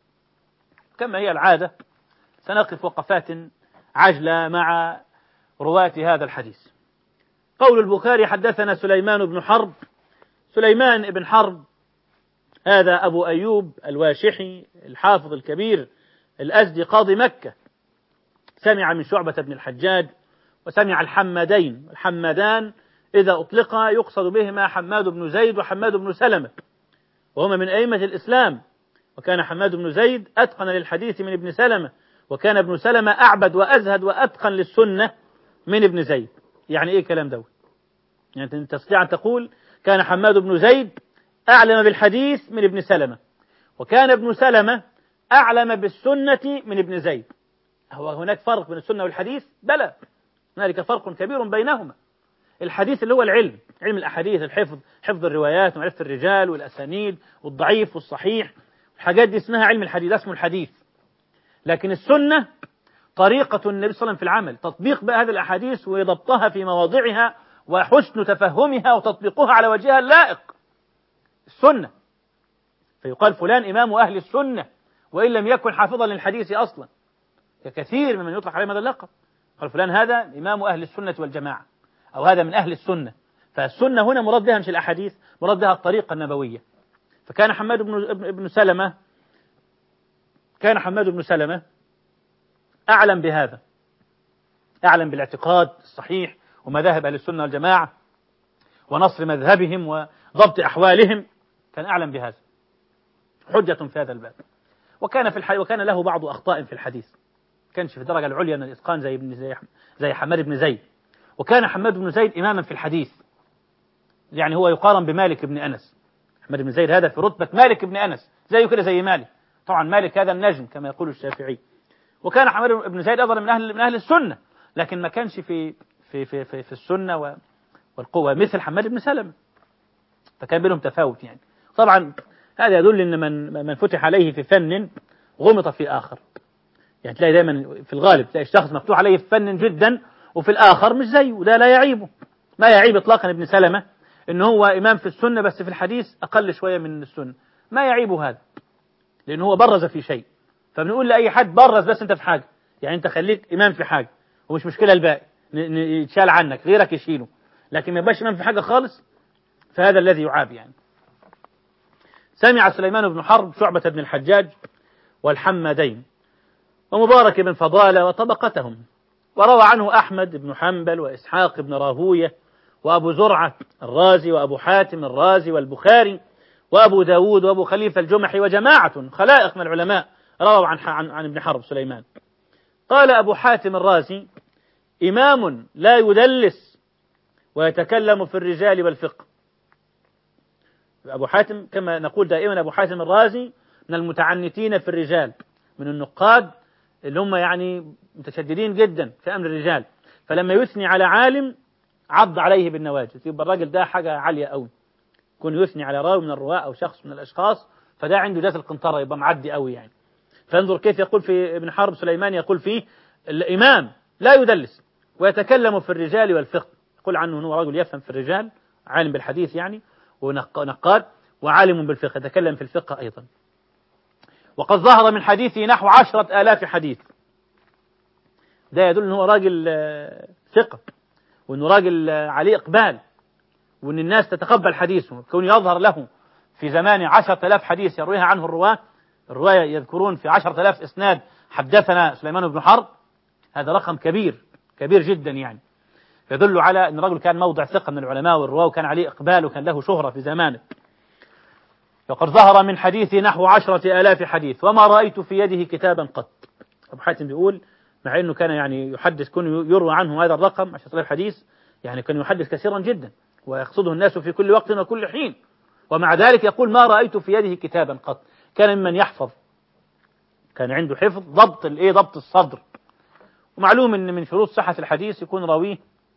[SPEAKER 2] كما هي العادة سنقف وقفات عجلة مع رواة هذا الحديث. قول البخاري: حدثنا سليمان بن حرب. سليمان بن حرب هذا أبو أيوب الواشحي الحافظ الكبير الأزدي قاضي مكة، سمع من شعبة بن الحجاج وسمع الحمادين. الحمادان إذا أطلقا يقصد بهما حماد بن زيد وحماد بن سلمة، وهما من أئمة الإسلام. وكان حماد بن زيد أتقن للحديث من ابن سلمة، وكان ابن سلمة أعبد وأزهد وأتقن للسنة من ابن زيد. يعني إيه كلام دوت؟ يعني أنت تستطيع أن تقول كان حماد بن زيد أعلم بالحديث من ابن سلمة، وكان ابن سلمة أعلم بالسنة من ابن زيد. هو هناك فرق بين السنة والحديث؟ بلى، هنالك فرق كبير بينهما. الحديث اللي هو العلم، علم الأحاديث، الحفظ، حفظ الروايات ومعرفة الرجال والأسانيد والضعيف والصحيح، الحاجات دي اسمها علم الحديث، اسمه الحديث. لكن السنة طريقة النبي صلى الله عليه وسلم في العمل، تطبيق بقى هذه الأحاديث وضبطها في مواضعها وحسن تفهمها وتطبيقها على وجهها اللائق، السنة. فيقال فلان إمام أهل السنة وإن لم يكن حافظا للحديث أصلا، ككثير ممن يطلق عليه هذا اللقب. قال فلان هذا إمام أهل السنة والجماعة، أو هذا من أهل السنة. فالسنة هنا مراد بها مش الأحاديث، مراد بها الطريقة النبوية. فكان حماد بن سلمة، كان حماد بن سلمة أعلم بهذا، أعلم بالاعتقاد الصحيح ومذاهب أهل السنة والجماعة ونصر مذهبهم وضبط أحوالهم، كان أعلم بهذا، حجة في هذا الباب. وكان له بعض أخطاء في الحديث، كانش في الدرجة العليا من الإتقان زي حماد بن زيد. وكان حماد بن زيد إماما في الحديث، يعني هو يقارن بمالك بن أنس. حماد بن زيد هذا في رتبة مالك بن أنس، زيه كده زي مالك. طبعا مالك هذا النجم كما يقول الشافعي. وكان حماد بن زيد أفضل من أهل السنة، لكن ما كانش في السنة والقوة مثل حماد بن سلمة، فكان بينهم تفاوت يعني. طبعا هذا يدل أن من فتح عليه في فن غمط في آخر. يعني تلاقي دايما في الغالب تلاقي الشخص مفتوح عليه في فن جدا وفي الآخر مش زيه، وده لا يعيبه. ما يعيب إطلاقا ابن سلمة إن هو إمام في السنة بس في الحديث أقل شوية من السنة، ما يعيب هذا، لأنه هو برز في شيء. فبنقول لأي حد برز بس أنت في حاجة، يعني أنت خليك إمام في حاجة ومش مشكلة الباقي يتشال عنك غيرك يشيله، لكن ما يبقاش إمام في حاجة خالص، فهذا الذي يعاب يعني. سمع سليمان بن حرب شعبة بن الحجاج والحمادين ومبارك بن فضالة وطبقتهم، وروى عنه أحمد بن حنبل وإسحاق بن راهوية وأبو زرعة الرازي وأبو حاتم الرازي والبخاري وأبو داود وأبو خليفة الجمحي وجماعة خلائق من العلماء رووا عن ابن حرب سليمان. قال أبو حاتم الرازي: إمام لا يدلس ويتكلم في الرجال والفقه. أبو حاتم كما نقول دائما أبو حاتم الرازي من المتعنتين في الرجال، من النقاد اللي هم يعني متشددين جدا في أمر الرجال، فلما يثني على عالم عض عليه بالنواجذ، يبقى الراجل ده حاجة عالية قوي. يكون يثني على راوي من الرواة أو شخص من الأشخاص فده عنده ذات القنطرة، يبقى معدي قوي يعني. فانظر كيف يقول في ابن حرب سليمان، يقول فيه: الإمام لا يدلس، ويتكلم في الرجال والفقه، يقول عنه أنه رجل يفهم في الرجال، عالم بالحديث يعني ونقاد، وعالم بالفقه، يتكلم في الفقه أيضا. وقد ظهر من حديثه نحو 10,000 حديث. ده يدل أنه راجل ثقة، وأنه راجل عليه إقبال، وأن الناس تتقبل حديثه، كون يظهر له في زمان 10,000 حديث يرويها عنه الرواية يذكرون في 10,000 إسناد حدثنا سليمان بن حرب. هذا رقم كبير كبير جدا يعني، يدل على أن الرجل كان موضع ثقة من العلماء والرواة، وكان عليه إقبال، وكان له شهرة في زمانه. فقد ظهر من حديثه نحو 10,000 حديث، وما رأيت في يده كتابا قط. أبو حاتم بيقول مع أنه كان يعني يحدث، كن يروى عنه هذا الرقم 10,000 حديث، يعني كان يحدث كثيرا جدا ويقصده الناس في كل وقت وكل حين، ومع ذلك يقول ما رأيت في يده كتابا قط. كان ممن يحفظ، كان عنده حفظ، ضبط الصدر. ومعلوم أن من شروط صحة الحديث يكون راويه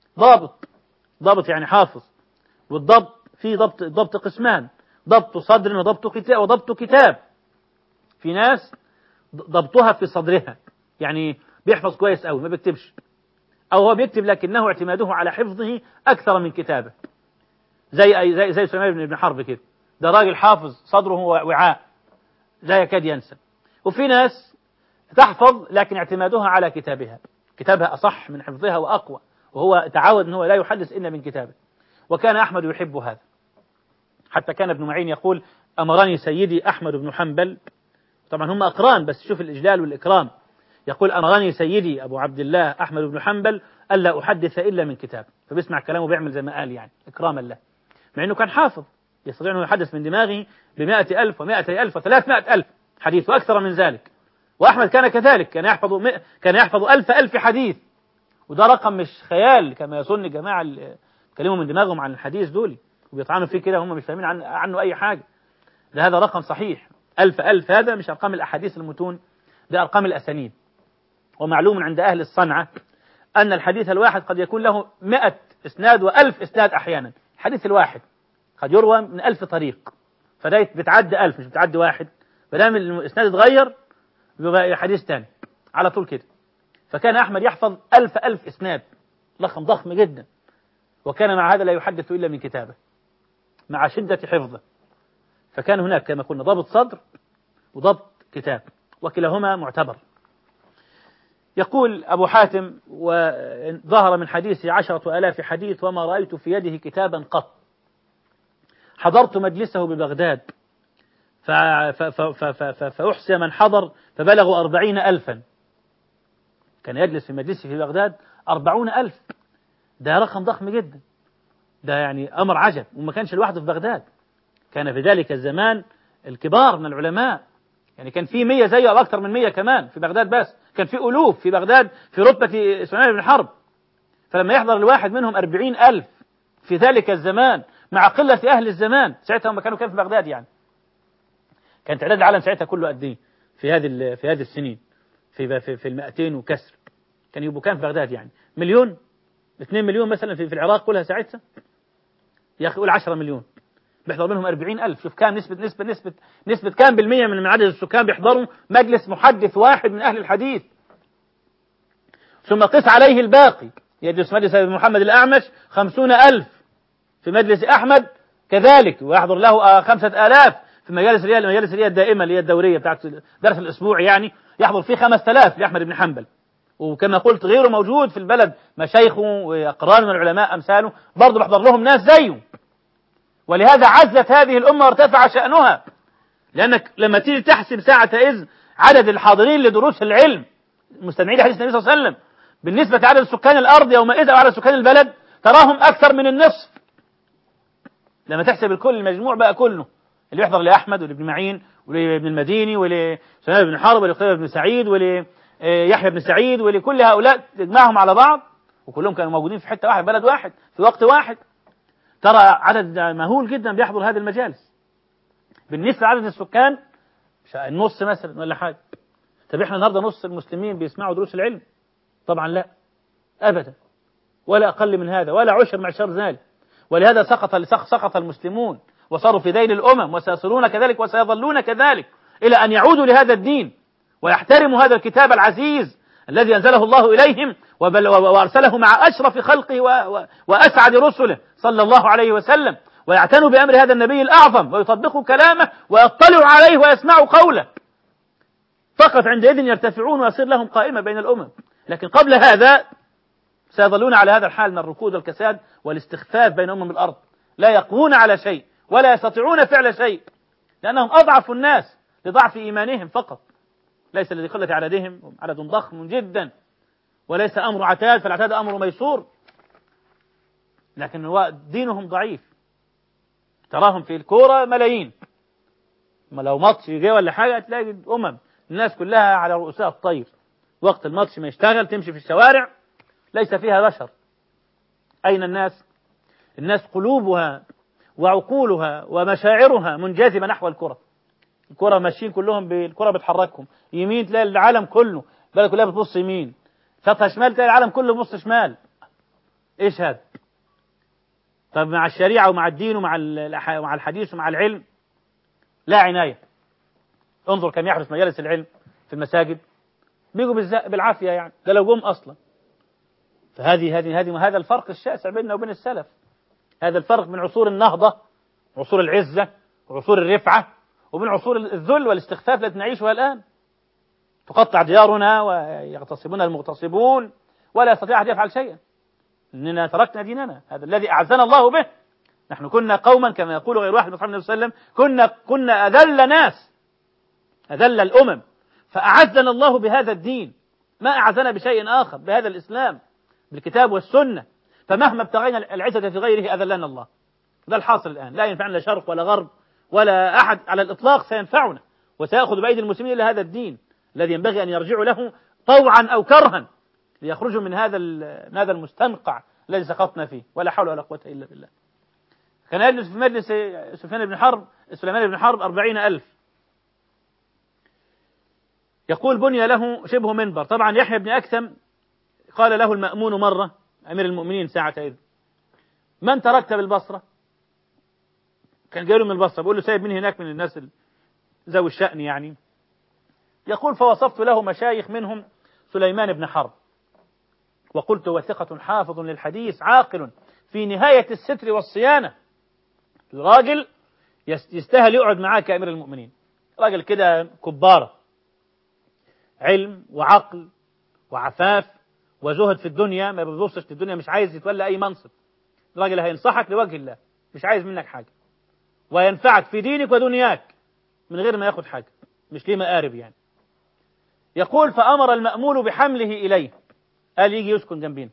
[SPEAKER 2] ضابط يعني حافظ. والضبط في ضبط قسمان، ضبط صدر وضبط كتاب. في ناس ضبطها في صدرها، يعني بيحفظ كويس أوي ما بيكتبش، أو هو بيكتب لكنه اعتماده على حفظه أكثر من كتابه، زي سليمان بن حرب كده. ده راجل حافظ، صدره وعاء لا يكاد ينسى. وفي ناس تحفظ لكن اعتمادها على كتابها أصح من حفظها وأقوى، وهو تعود أنه لا يحدث إلا من كتابه. وكان أحمد يحب هذا، حتى كان ابن معين يقول أمرني سيدي أحمد بن حنبل، طبعا هم أقران بس شوف الإجلال والإكرام، يقول أمرني سيدي أبو عبد الله أحمد بن حنبل ألا أحدث إلا من كتاب. فبيسمع كلامه بيعمل زي ما قال يعني إكراما له، مع أنه كان حافظ يستطيع أنه يحدث من دماغه ب100,000 و200,000 و300,000 حديث وأكثر من ذلك. وأحمد كان كذلك، كان يحفظ 1,000 حديث، وده رقم مش خيال كما يظن الجماعة اللي كلموا من دماغهم عن الحديث دول وبيطعنوا فيه كده، هم مش فاهمين عنه أي حاجة. ده هذا رقم صحيح، 1,000 هذا مش أرقام الأحاديث المتون، ده أرقام الأسانيد. ومعلوم عند أهل الصنعة أن الحديث الواحد قد يكون له 100 إسناد و1000 إسناد أحيانا. الحديث الواحد قد يروى من 1000 طريق، فده بتعدي 1000 مش بتعدي واحد، فدام الإسناد اتغير بيبقى حديث تاني على طول كده. فكان أحمد يحفظ 1,000 إسناد، رقم ضخم جدا، وكان مع هذا لا يحدث إلا من كتابه مع شدة حفظه. فكان هناك كما قلنا ضبط صدر وضبط كتاب، وكلاهما معتبر. يقول أبو حاتم وظهر من حديثه 10,000 حديث، وما رأيت في يده كتابا قط. حضرت مجلسه ببغداد فأحصي من حضر فبلغوا 40,000. كان يجلس في مجلسه في بغداد 40,000، ده رقم ضخم جدا، ده يعني أمر عجب. وما كانش لوحده في بغداد، كان في ذلك الزمان الكبار من العلماء، يعني كان في 100 زيه أو أكثر من 100 كمان في بغداد، بس كان في ألوف في بغداد في رتبة سليمان بن حرب. فلما يحضر الواحد منهم 40,000 في ذلك الزمان مع قلة أهل الزمان، ساعتها هم كانوا في بغداد، يعني كان تعداد العالم ساعتها كله قد إيه في هذه السنين، في 200 وكسر كان يبقوا كان في بغداد، يعني 1,000,000 2 مليون مثلا في العراق كلها ساعتها، يا أخي قول 10 مليون بيحضر منهم 40,000. شوف كام نسبة كام بالمية من عدد السكان بيحضروا مجلس محدث واحد من أهل الحديث. ثم قس عليه الباقي، يجلس مجلس محمد الأعمش 50,000، في مجلس أحمد كذلك، ويحضر له 5,000 في مجالس الرياض الدائمة اللي هي الدورية بتاعت درس الأسبوع، يعني يحضر فيه 5,000 لأحمد بن حنبل. وكما قلت غيره موجود في البلد، مشايخه وأقران من العلماء أمثاله برضه بحضر لهم ناس زيه. ولهذا عزت هذه الأمة وارتفع شأنها، لأنك لما تيجي تحسب ساعة إذ عدد الحاضرين لدروس العلم مستمعين حديث النبي صلى الله عليه وسلم بالنسبة لعدد سكان الأرض يومئذ أو عدد سكان البلد، تراهم أكثر من النصف. لما تحسب الكل المجموع بقى كله اللي يحضر لأحمد ولابن معين ولابن المديني ولسليمان بن حرب ولقتيبة بن سعيد وليحيى بن سعيد ولكل هؤلاء تجمعهم على بعض، وكلهم كانوا موجودين في حتة واحد، بلد واحد، في وقت واحد، ترى عدد مهول جدا بيحضر هذه المجالس. بالنسبة لعدد السكان النص مثلا ولا حاجة. طب احنا النهارده نص المسلمين بيسمعوا دروس العلم؟ طبعا لا، أبدا، ولا أقل من هذا، ولا عشر معشر ذلك. ولهذا سقط المسلمون وصاروا في دين الأمم، وسيصلون كذلك وسيظلون كذلك إلى أن يعودوا لهذا الدين ويحترموا هذا الكتاب العزيز الذي أنزله الله إليهم وأرسله مع أشرف خلقه وأسعد رسله صلى الله عليه وسلم، ويعتنوا بأمر هذا النبي الأعظم ويطبقوا كلامه ويطلعوا عليه ويسمعوا قوله، فقط عندئذ يرتفعون ويصير لهم قائمة بين الأمم. لكن قبل هذا سيظلون على هذا الحال من الركود والكساد والاستخفاف بين أمم الأرض، لا يقوون على شيء ولا يستطيعون فعل شيء، لأنهم أضعف الناس لضعف إيمانهم فقط، ليس لقلة عددهم، عدد ضخم جدا، وليس أمر عتاد، فالعتاد أمر ميسور، لكن دينهم ضعيف. تراهم في الكورة ملايين، ما لو ماتش يجي ولا حاجة تلاقي الناس كلها على رؤوسها الطير، وقت الماتش ما يشتغل تمشي في الشوارع ليس فيها بشر. أين الناس؟ الناس قلوبها وعقولها ومشاعرها منجذبة نحو الكرة. الكرة ماشيين كلهم بالكرة بتحركهم، يمين تلاقي العالم كله بل كلها بتبص يمين، فتحة شمال تلاقي العالم كله بيبص شمال. ايش هذا؟ طب مع الشريعة ومع الدين ومع الحديث ومع العلم لا عناية. انظر كم يحدث مجالس العلم في المساجد، بيجوا بالعافية يعني، ده لو جم أصلا. فهذا الفرق الشاسع بيننا وبين السلف، هذا الفرق من عصور النهضة، عصور العزة وعصور الرفعة، ومن عصور الذل والاستخفاف التي نعيشها الآن. تقطع ديارنا ويغتصبون المغتصبون ولا يستطيع أحد يفعل شيئا، إننا تركنا ديننا، هذا الذي أعزنا الله به. نحن كنا قوما كما يقول غير واحد من صلى الله عليه وسلم، كنا أذل ناس، أذل الأمم، فأعزنا الله بهذا الدين، ما أعزنا بشيء آخر، بهذا الإسلام بالكتاب والسنة. فمهما ابتغينا العزة في غيره أذلنا الله. ده الحاصل الآن، لا ينفعنا لا شرق ولا غرب ولا أحد على الإطلاق سينفعنا وسيأخذ بأيدي المسلمين إلى هذا الدين الذي ينبغي أن يرجعوا له طوعا أو كرها ليخرجوا من هذا المستنقع الذي سقطنا فيه، ولا حول ولا قوة إلا بالله. كان يجلس في مجلس سليمان بن حرب 40,000. يقول بني له شبه منبر. طبعا يحيى بن أكثم قال له المأمون مرة، أمير المؤمنين ساعتئذ، من تركت بالبصرة؟ كان جاي له من البصرة، بيقول له سايب من هناك من الناس ذوي الشأن يعني. يقول فوصفت له مشايخ منهم سليمان بن حرب، وقلت وثقة حافظ للحديث عاقل في نهاية الستر والصيانة، الراجل يستاهل يقعد معاه كأمير المؤمنين، راجل كده كبارة، علم وعقل وعفاف وزهد في الدنيا، ما بيبصش في الدنيا، مش عايز يتولى أي منصب، راجل هينصحك لوجه الله، مش عايز منك حاجة، وينفعك في دينك ودنياك من غير ما ياخد حاجة، مش ليه مقارب يعني. يقول فأمر المأمول بحمله إليه، قال يجي يسكن جنبين.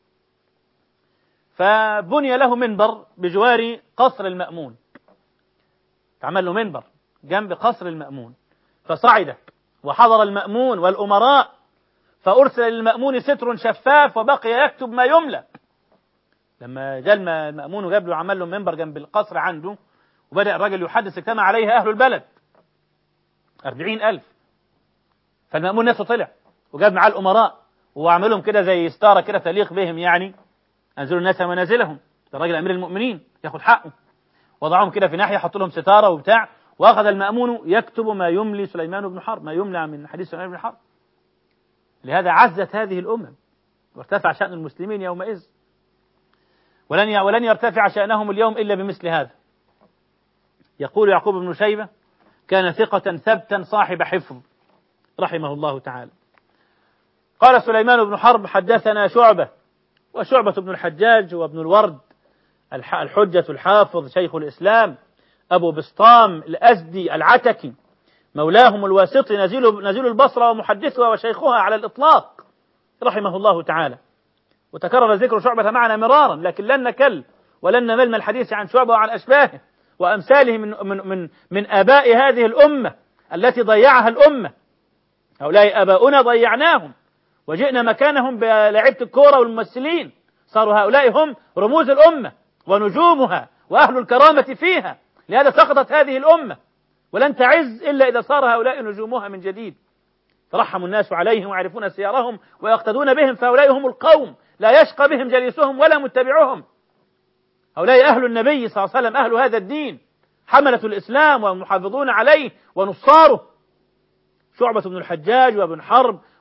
[SPEAKER 2] فبني له منبر بجوار قصر المأمون، تعمل له منبر جنب قصر المأمون، فصعد وحضر المأمون والأمراء، فأرسل للمأمون ستر شفاف وبقي يكتب ما يملى. لما جاء المأمون وجاب له عمل له منبر جنب القصر عنده، وبدأ الرجل يحدث، اجتمع عليه أهل البلد 40,000. فالمأمون نفسه طلع وجاب معاه الأمراء وعملهم كده زي ستارة كده تليق بهم يعني، أنزلوا الناس منازلهم، ده الراجل أمير المؤمنين ياخد حقه، وضعهم كده في ناحية، حط لهم ستارة وبتاع، وأخذ المأمون يكتب ما يملي سليمان بن حرب، ما يملى من حديث سليمان بن حرب. لهذا عزت هذه الأمم وارتفع شأن المسلمين يومئذ، ولن يرتفع شأنهم اليوم إلا بمثل هذا. يقول يعقوب بن شيبة كان ثقة ثبتا صاحب حفظ رحمه الله تعالى. قال سليمان بن حرب حدثنا شعبة، وشعبة بن الحجاج وابن الورد الحجة الحافظ شيخ الإسلام أبو بسطام الأزدي العتكي مولاهم الواسطي نزيل البصرة ومحدثها وشيخها على الإطلاق رحمه الله تعالى. وتكرر ذكر شعبة معنا مرارا، لكن لن نكل ولن نمل من الحديث عن شعبة وعن أشباهه وأمثاله من آباء هذه الأمة التي ضيعها الأمة. هؤلاء آباؤنا ضيعناهم وجئنا مكانهم بلعبة الكورة والممثلين، صاروا هؤلاء هم رموز الأمة ونجومها وأهل الكرامة فيها. لهذا سقطت هذه الأمة ولن تعز إلا إذا صار هؤلاء نجومها من جديد، ترحم الناس عليهم ويعرفون سيرهم ويقتدون بهم، فهؤلاء هم القوم لا يشقى بهم جليسهم ولا متبعهم. هؤلاء أهل النبي صلى الله عليه وسلم، أهل هذا الدين، حملة الإسلام والمحافظون عليه ونصاره. شعبة بن الحجاج وابن حرب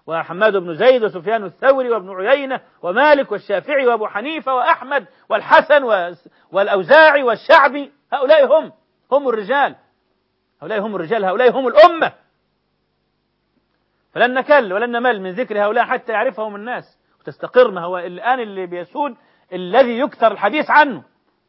[SPEAKER 2] وحماد بن زيد وسفيان الثوري وابن عيينة ومالك والشافعي وأبو حنيفة وأحمد والحسن والأوزاعي والشعبي. هؤلاء هم الرجال، هؤلاء هم الرجال، هؤلاء هم الأمة. فلن نكل ولن نمل من ذكر هؤلاء حتى يعرفهم الناس وتستقر. ما هو الآن اللي بيسود الذي يكثر الحديث عنه.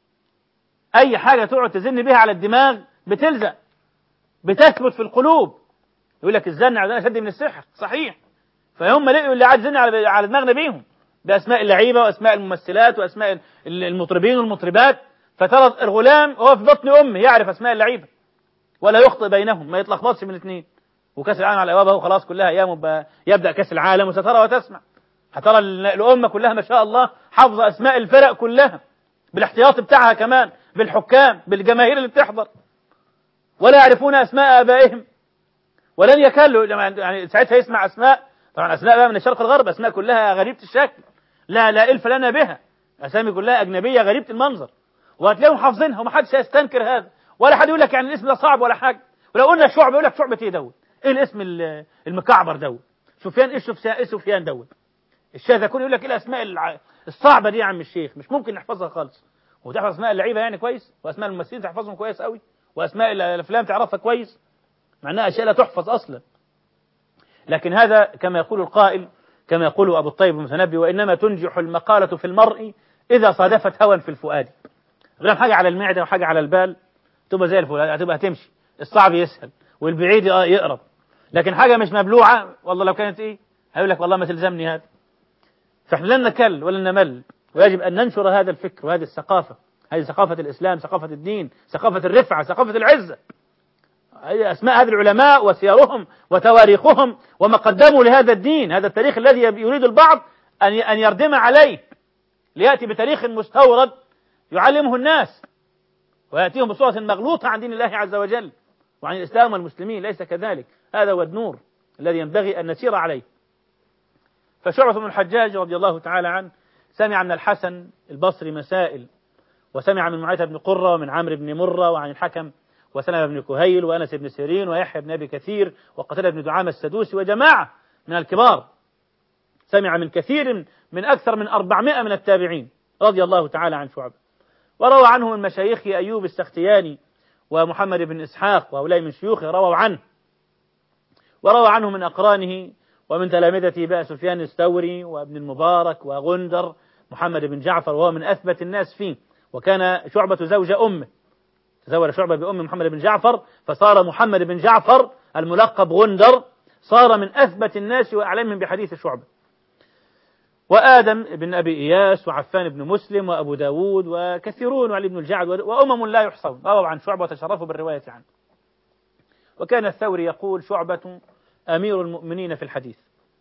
[SPEAKER 2] أي حاجة تقعد تزن بها على الدماغ بتلزق، بتثبت في القلوب. يقول لك الزن عندنا أشد من السحر، صحيح. فهم لقوا اللي عاد زن على دماغنا بيهم بأسماء اللعيبة وأسماء الممثلات وأسماء المطربين والمطربات. فترى الغلام هو في بطن أمه يعرف أسماء اللعيبة ولا يخطئ بينهم، ما يتلخبطش من الاثنين. وكأس العالم على أبوابه وخلاص، كلها أيام يبدأ كأس العالم وسترى وتسمع. هترى الأمة كلها ما شاء الله حافظة أسماء الفرق كلها بالاحتياط بتاعها، كمان بالحكام بالجماهير اللي بتحضر، ولا يعرفون أسماء آبائهم ولن يكلوا. يعني ساعتها يسمع أسماء، طبعا أسماء بقى من الشرق الغرب، أسماء كلها غريبة الشكل، لا ألف لنا بها، أسامي كلها أجنبية غريبة المنظر، وهتلاقيهم حافظينها ومحدش هيستنكر هذا، ولا حد يقول لك يعني الاسم ده صعب ولا حاجة. ولو قلنا شعبة يقول لك شعبة إيه دوت؟ إيه الاسم المكعبر دوت؟ سفيان إيه سفيان دوت؟ الشاذكون يقول لك إيه الأسماء الصعبة دي يا عم الشيخ؟ مش ممكن نحفظها خالص. وتحفظ أسماء اللعيبة يعني كويس، وأسماء الممثلين تحفظهم كويس قوي، وأسماء الأفلام تعرفها كويس، مع أنها أشياء لا تحفظ أصلا. لكن هذا كما يقول القائل، كما يقول أبو الطيب المتنبي: وإنما تنجح المقالة في المرء إذا صادفت هوى في الفؤاد. غير حاجة على المعدة وحاجة على البال تبقى زي الفل، هتبقى هتمشي، الصعب يسهل والبعيد يقرب. لكن حاجة مش مبلوعة، والله لو كانت إيه هيقول لك والله ما تلزمني هذا. فإحنا لن نكل ولن نمل، ويجب أن ننشر هذا الفكر وهذه الثقافة. هذه ثقافة الإسلام، ثقافة الدين، ثقافة الرفعة، ثقافة العزة. أسماء هذه العلماء وسيرهم وتواريخهم وما قدموا لهذا الدين، هذا التاريخ الذي يريد البعض أن يردم عليه ليأتي بتاريخ مستورد يعلمه الناس ويأتيهم بصورة مغلوطة عن دين الله عز وجل وعن الإسلام والمسلمين. ليس كذلك، هذا هو النور الذي ينبغي أن نسير عليه. فشعبة بن الحجاج رضي الله تعالى عنه سمع من الحسن البصري مسائل، وسمع من معاذ بن قرة ومن عمرو بن مرة وعن الحكم وسلمة بن كهيل وأنس بن سيرين ويحيى بن أبي كثير وقتادة بن دعامة السدوسي وجماعة من الكبار. سمع من كثير من أكثر من 400 من التابعين رضي الله تعالى عن شعبة. وروى عنه من مشايخه أيوب السختياني ومحمد بن إسحاق، وهؤلاء من شيوخه رووا عنه. وروى عنه من أقرانه ومن تلامذته بقى سفيان الثوري وابن المبارك وغندر محمد بن جعفر، وهو من أثبت الناس فيه. وكان شعبة زوج أمه، تزوج شعبة بأم محمد بن جعفر، فصار محمد بن جعفر الملقب غندر صار من أثبت الناس وأعلمهم بحديث شعبة. وآدم بن أبي إياس وعفان بن مسلم وأبو داود وكثيرون وعلي بن الجعد وأمم لا يحصون رووا عن شعبة وتشرفوا بالرواية عنه. وكان الثوري يقول: شعبة أمير المؤمنين في الحديث.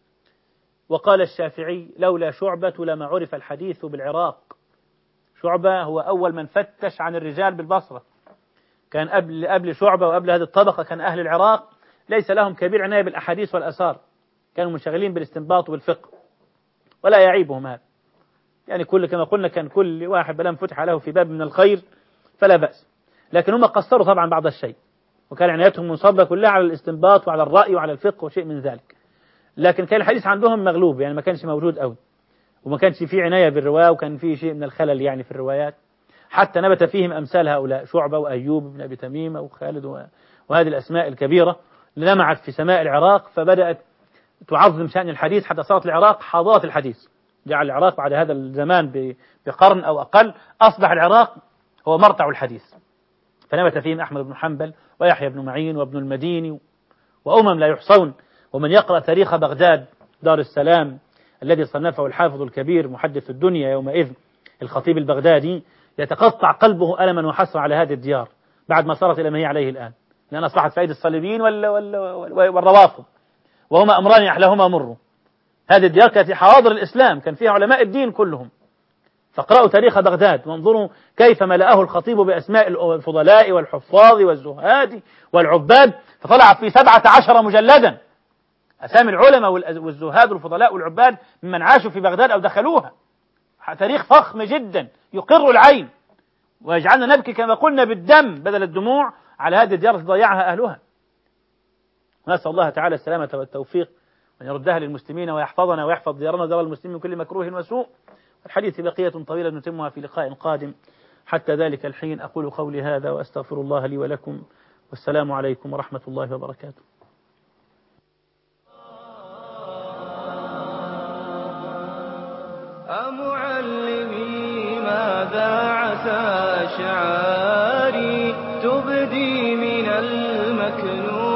[SPEAKER 2] وقال الشافعي: لولا شعبة لما عرف الحديث بالعراق. شعبة هو أول من فتش عن الرجال بالبصرة. كان قبل شعبة وقبل هذه الطبقة كان أهل العراق ليس لهم كبير عناية بالأحاديث والأثار، كانوا منشغلين بالاستنباط والفقه، ولا يعيبهم هذا. يعني كما قلنا كان كل واحد بلام فتح له في باب من الخير فلا بأس، لكن هم قصروا طبعا بعض الشيء، وكان عنايتهم منصبة كلها على الاستنباط وعلى الرأي وعلى الفقه وشيء من ذلك. لكن كان الحديث عندهم مغلوب، يعني ما كانش موجود قوي، وما كانش فيه عناية بالرواية، وكان فيه شيء من الخلل يعني في الروايات، حتى نبت فيهم أمثال هؤلاء شعبة وأيوب بن أبي تميمة وخالد وهذه الأسماء الكبيرة لمعت في سماء العراق، فبدأت تعظم شأن الحديث حتى صارت العراق حاضرة الحديث. جعل العراق بعد هذا الزمان بقرن أو أقل أصبح العراق هو مرتع الحديث. فنبت فيهم أحمد بن حنبل ويحيى بن معين وابن المديني وأمم لا يحصون. ومن يقرأ تاريخ بغداد دار السلام الذي صنفه الحافظ الكبير محدث الدنيا يومئذ الخطيب البغدادي يتقطع قلبه ألما وحسرة على هذه الديار بعد ما صارت إلى ما هي عليه الآن، لأن أصبحت في أيدي الصليبيين والروافض، وهما أمران أحلاهما مر. هذه الديار كانت في حواضر الإسلام، كان فيها علماء الدين كلهم. فاقرأوا تاريخ بغداد وانظروا كيف ملأه الخطيب بأسماء الفضلاء والحفاظ والزهاد والعباد، فطلع في 17 مجلدا أسامي العلماء والزهاد والفضلاء والعباد ممن عاشوا في بغداد أو دخلوها. تاريخ فخم جدا يقر العين ويجعلنا نبكي كما قلنا بالدم بدل الدموع على هذه الديار التي ضيعها أهلها. نسأل الله تعالى السلامة والتوفيق، أن يردها للمسلمين ويحفظنا ويحفظ ديارنا ودار المسلمين من كل مكروه وسوء. الحديث بقية طويلة نتمها في لقاء قادم، حتى ذلك الحين أقول قولي هذا وأستغفر الله لي ولكم، والسلام عليكم ورحمة الله وبركاته.
[SPEAKER 1] أمعلمي ماذا عسى شعاري تبدي من المكنون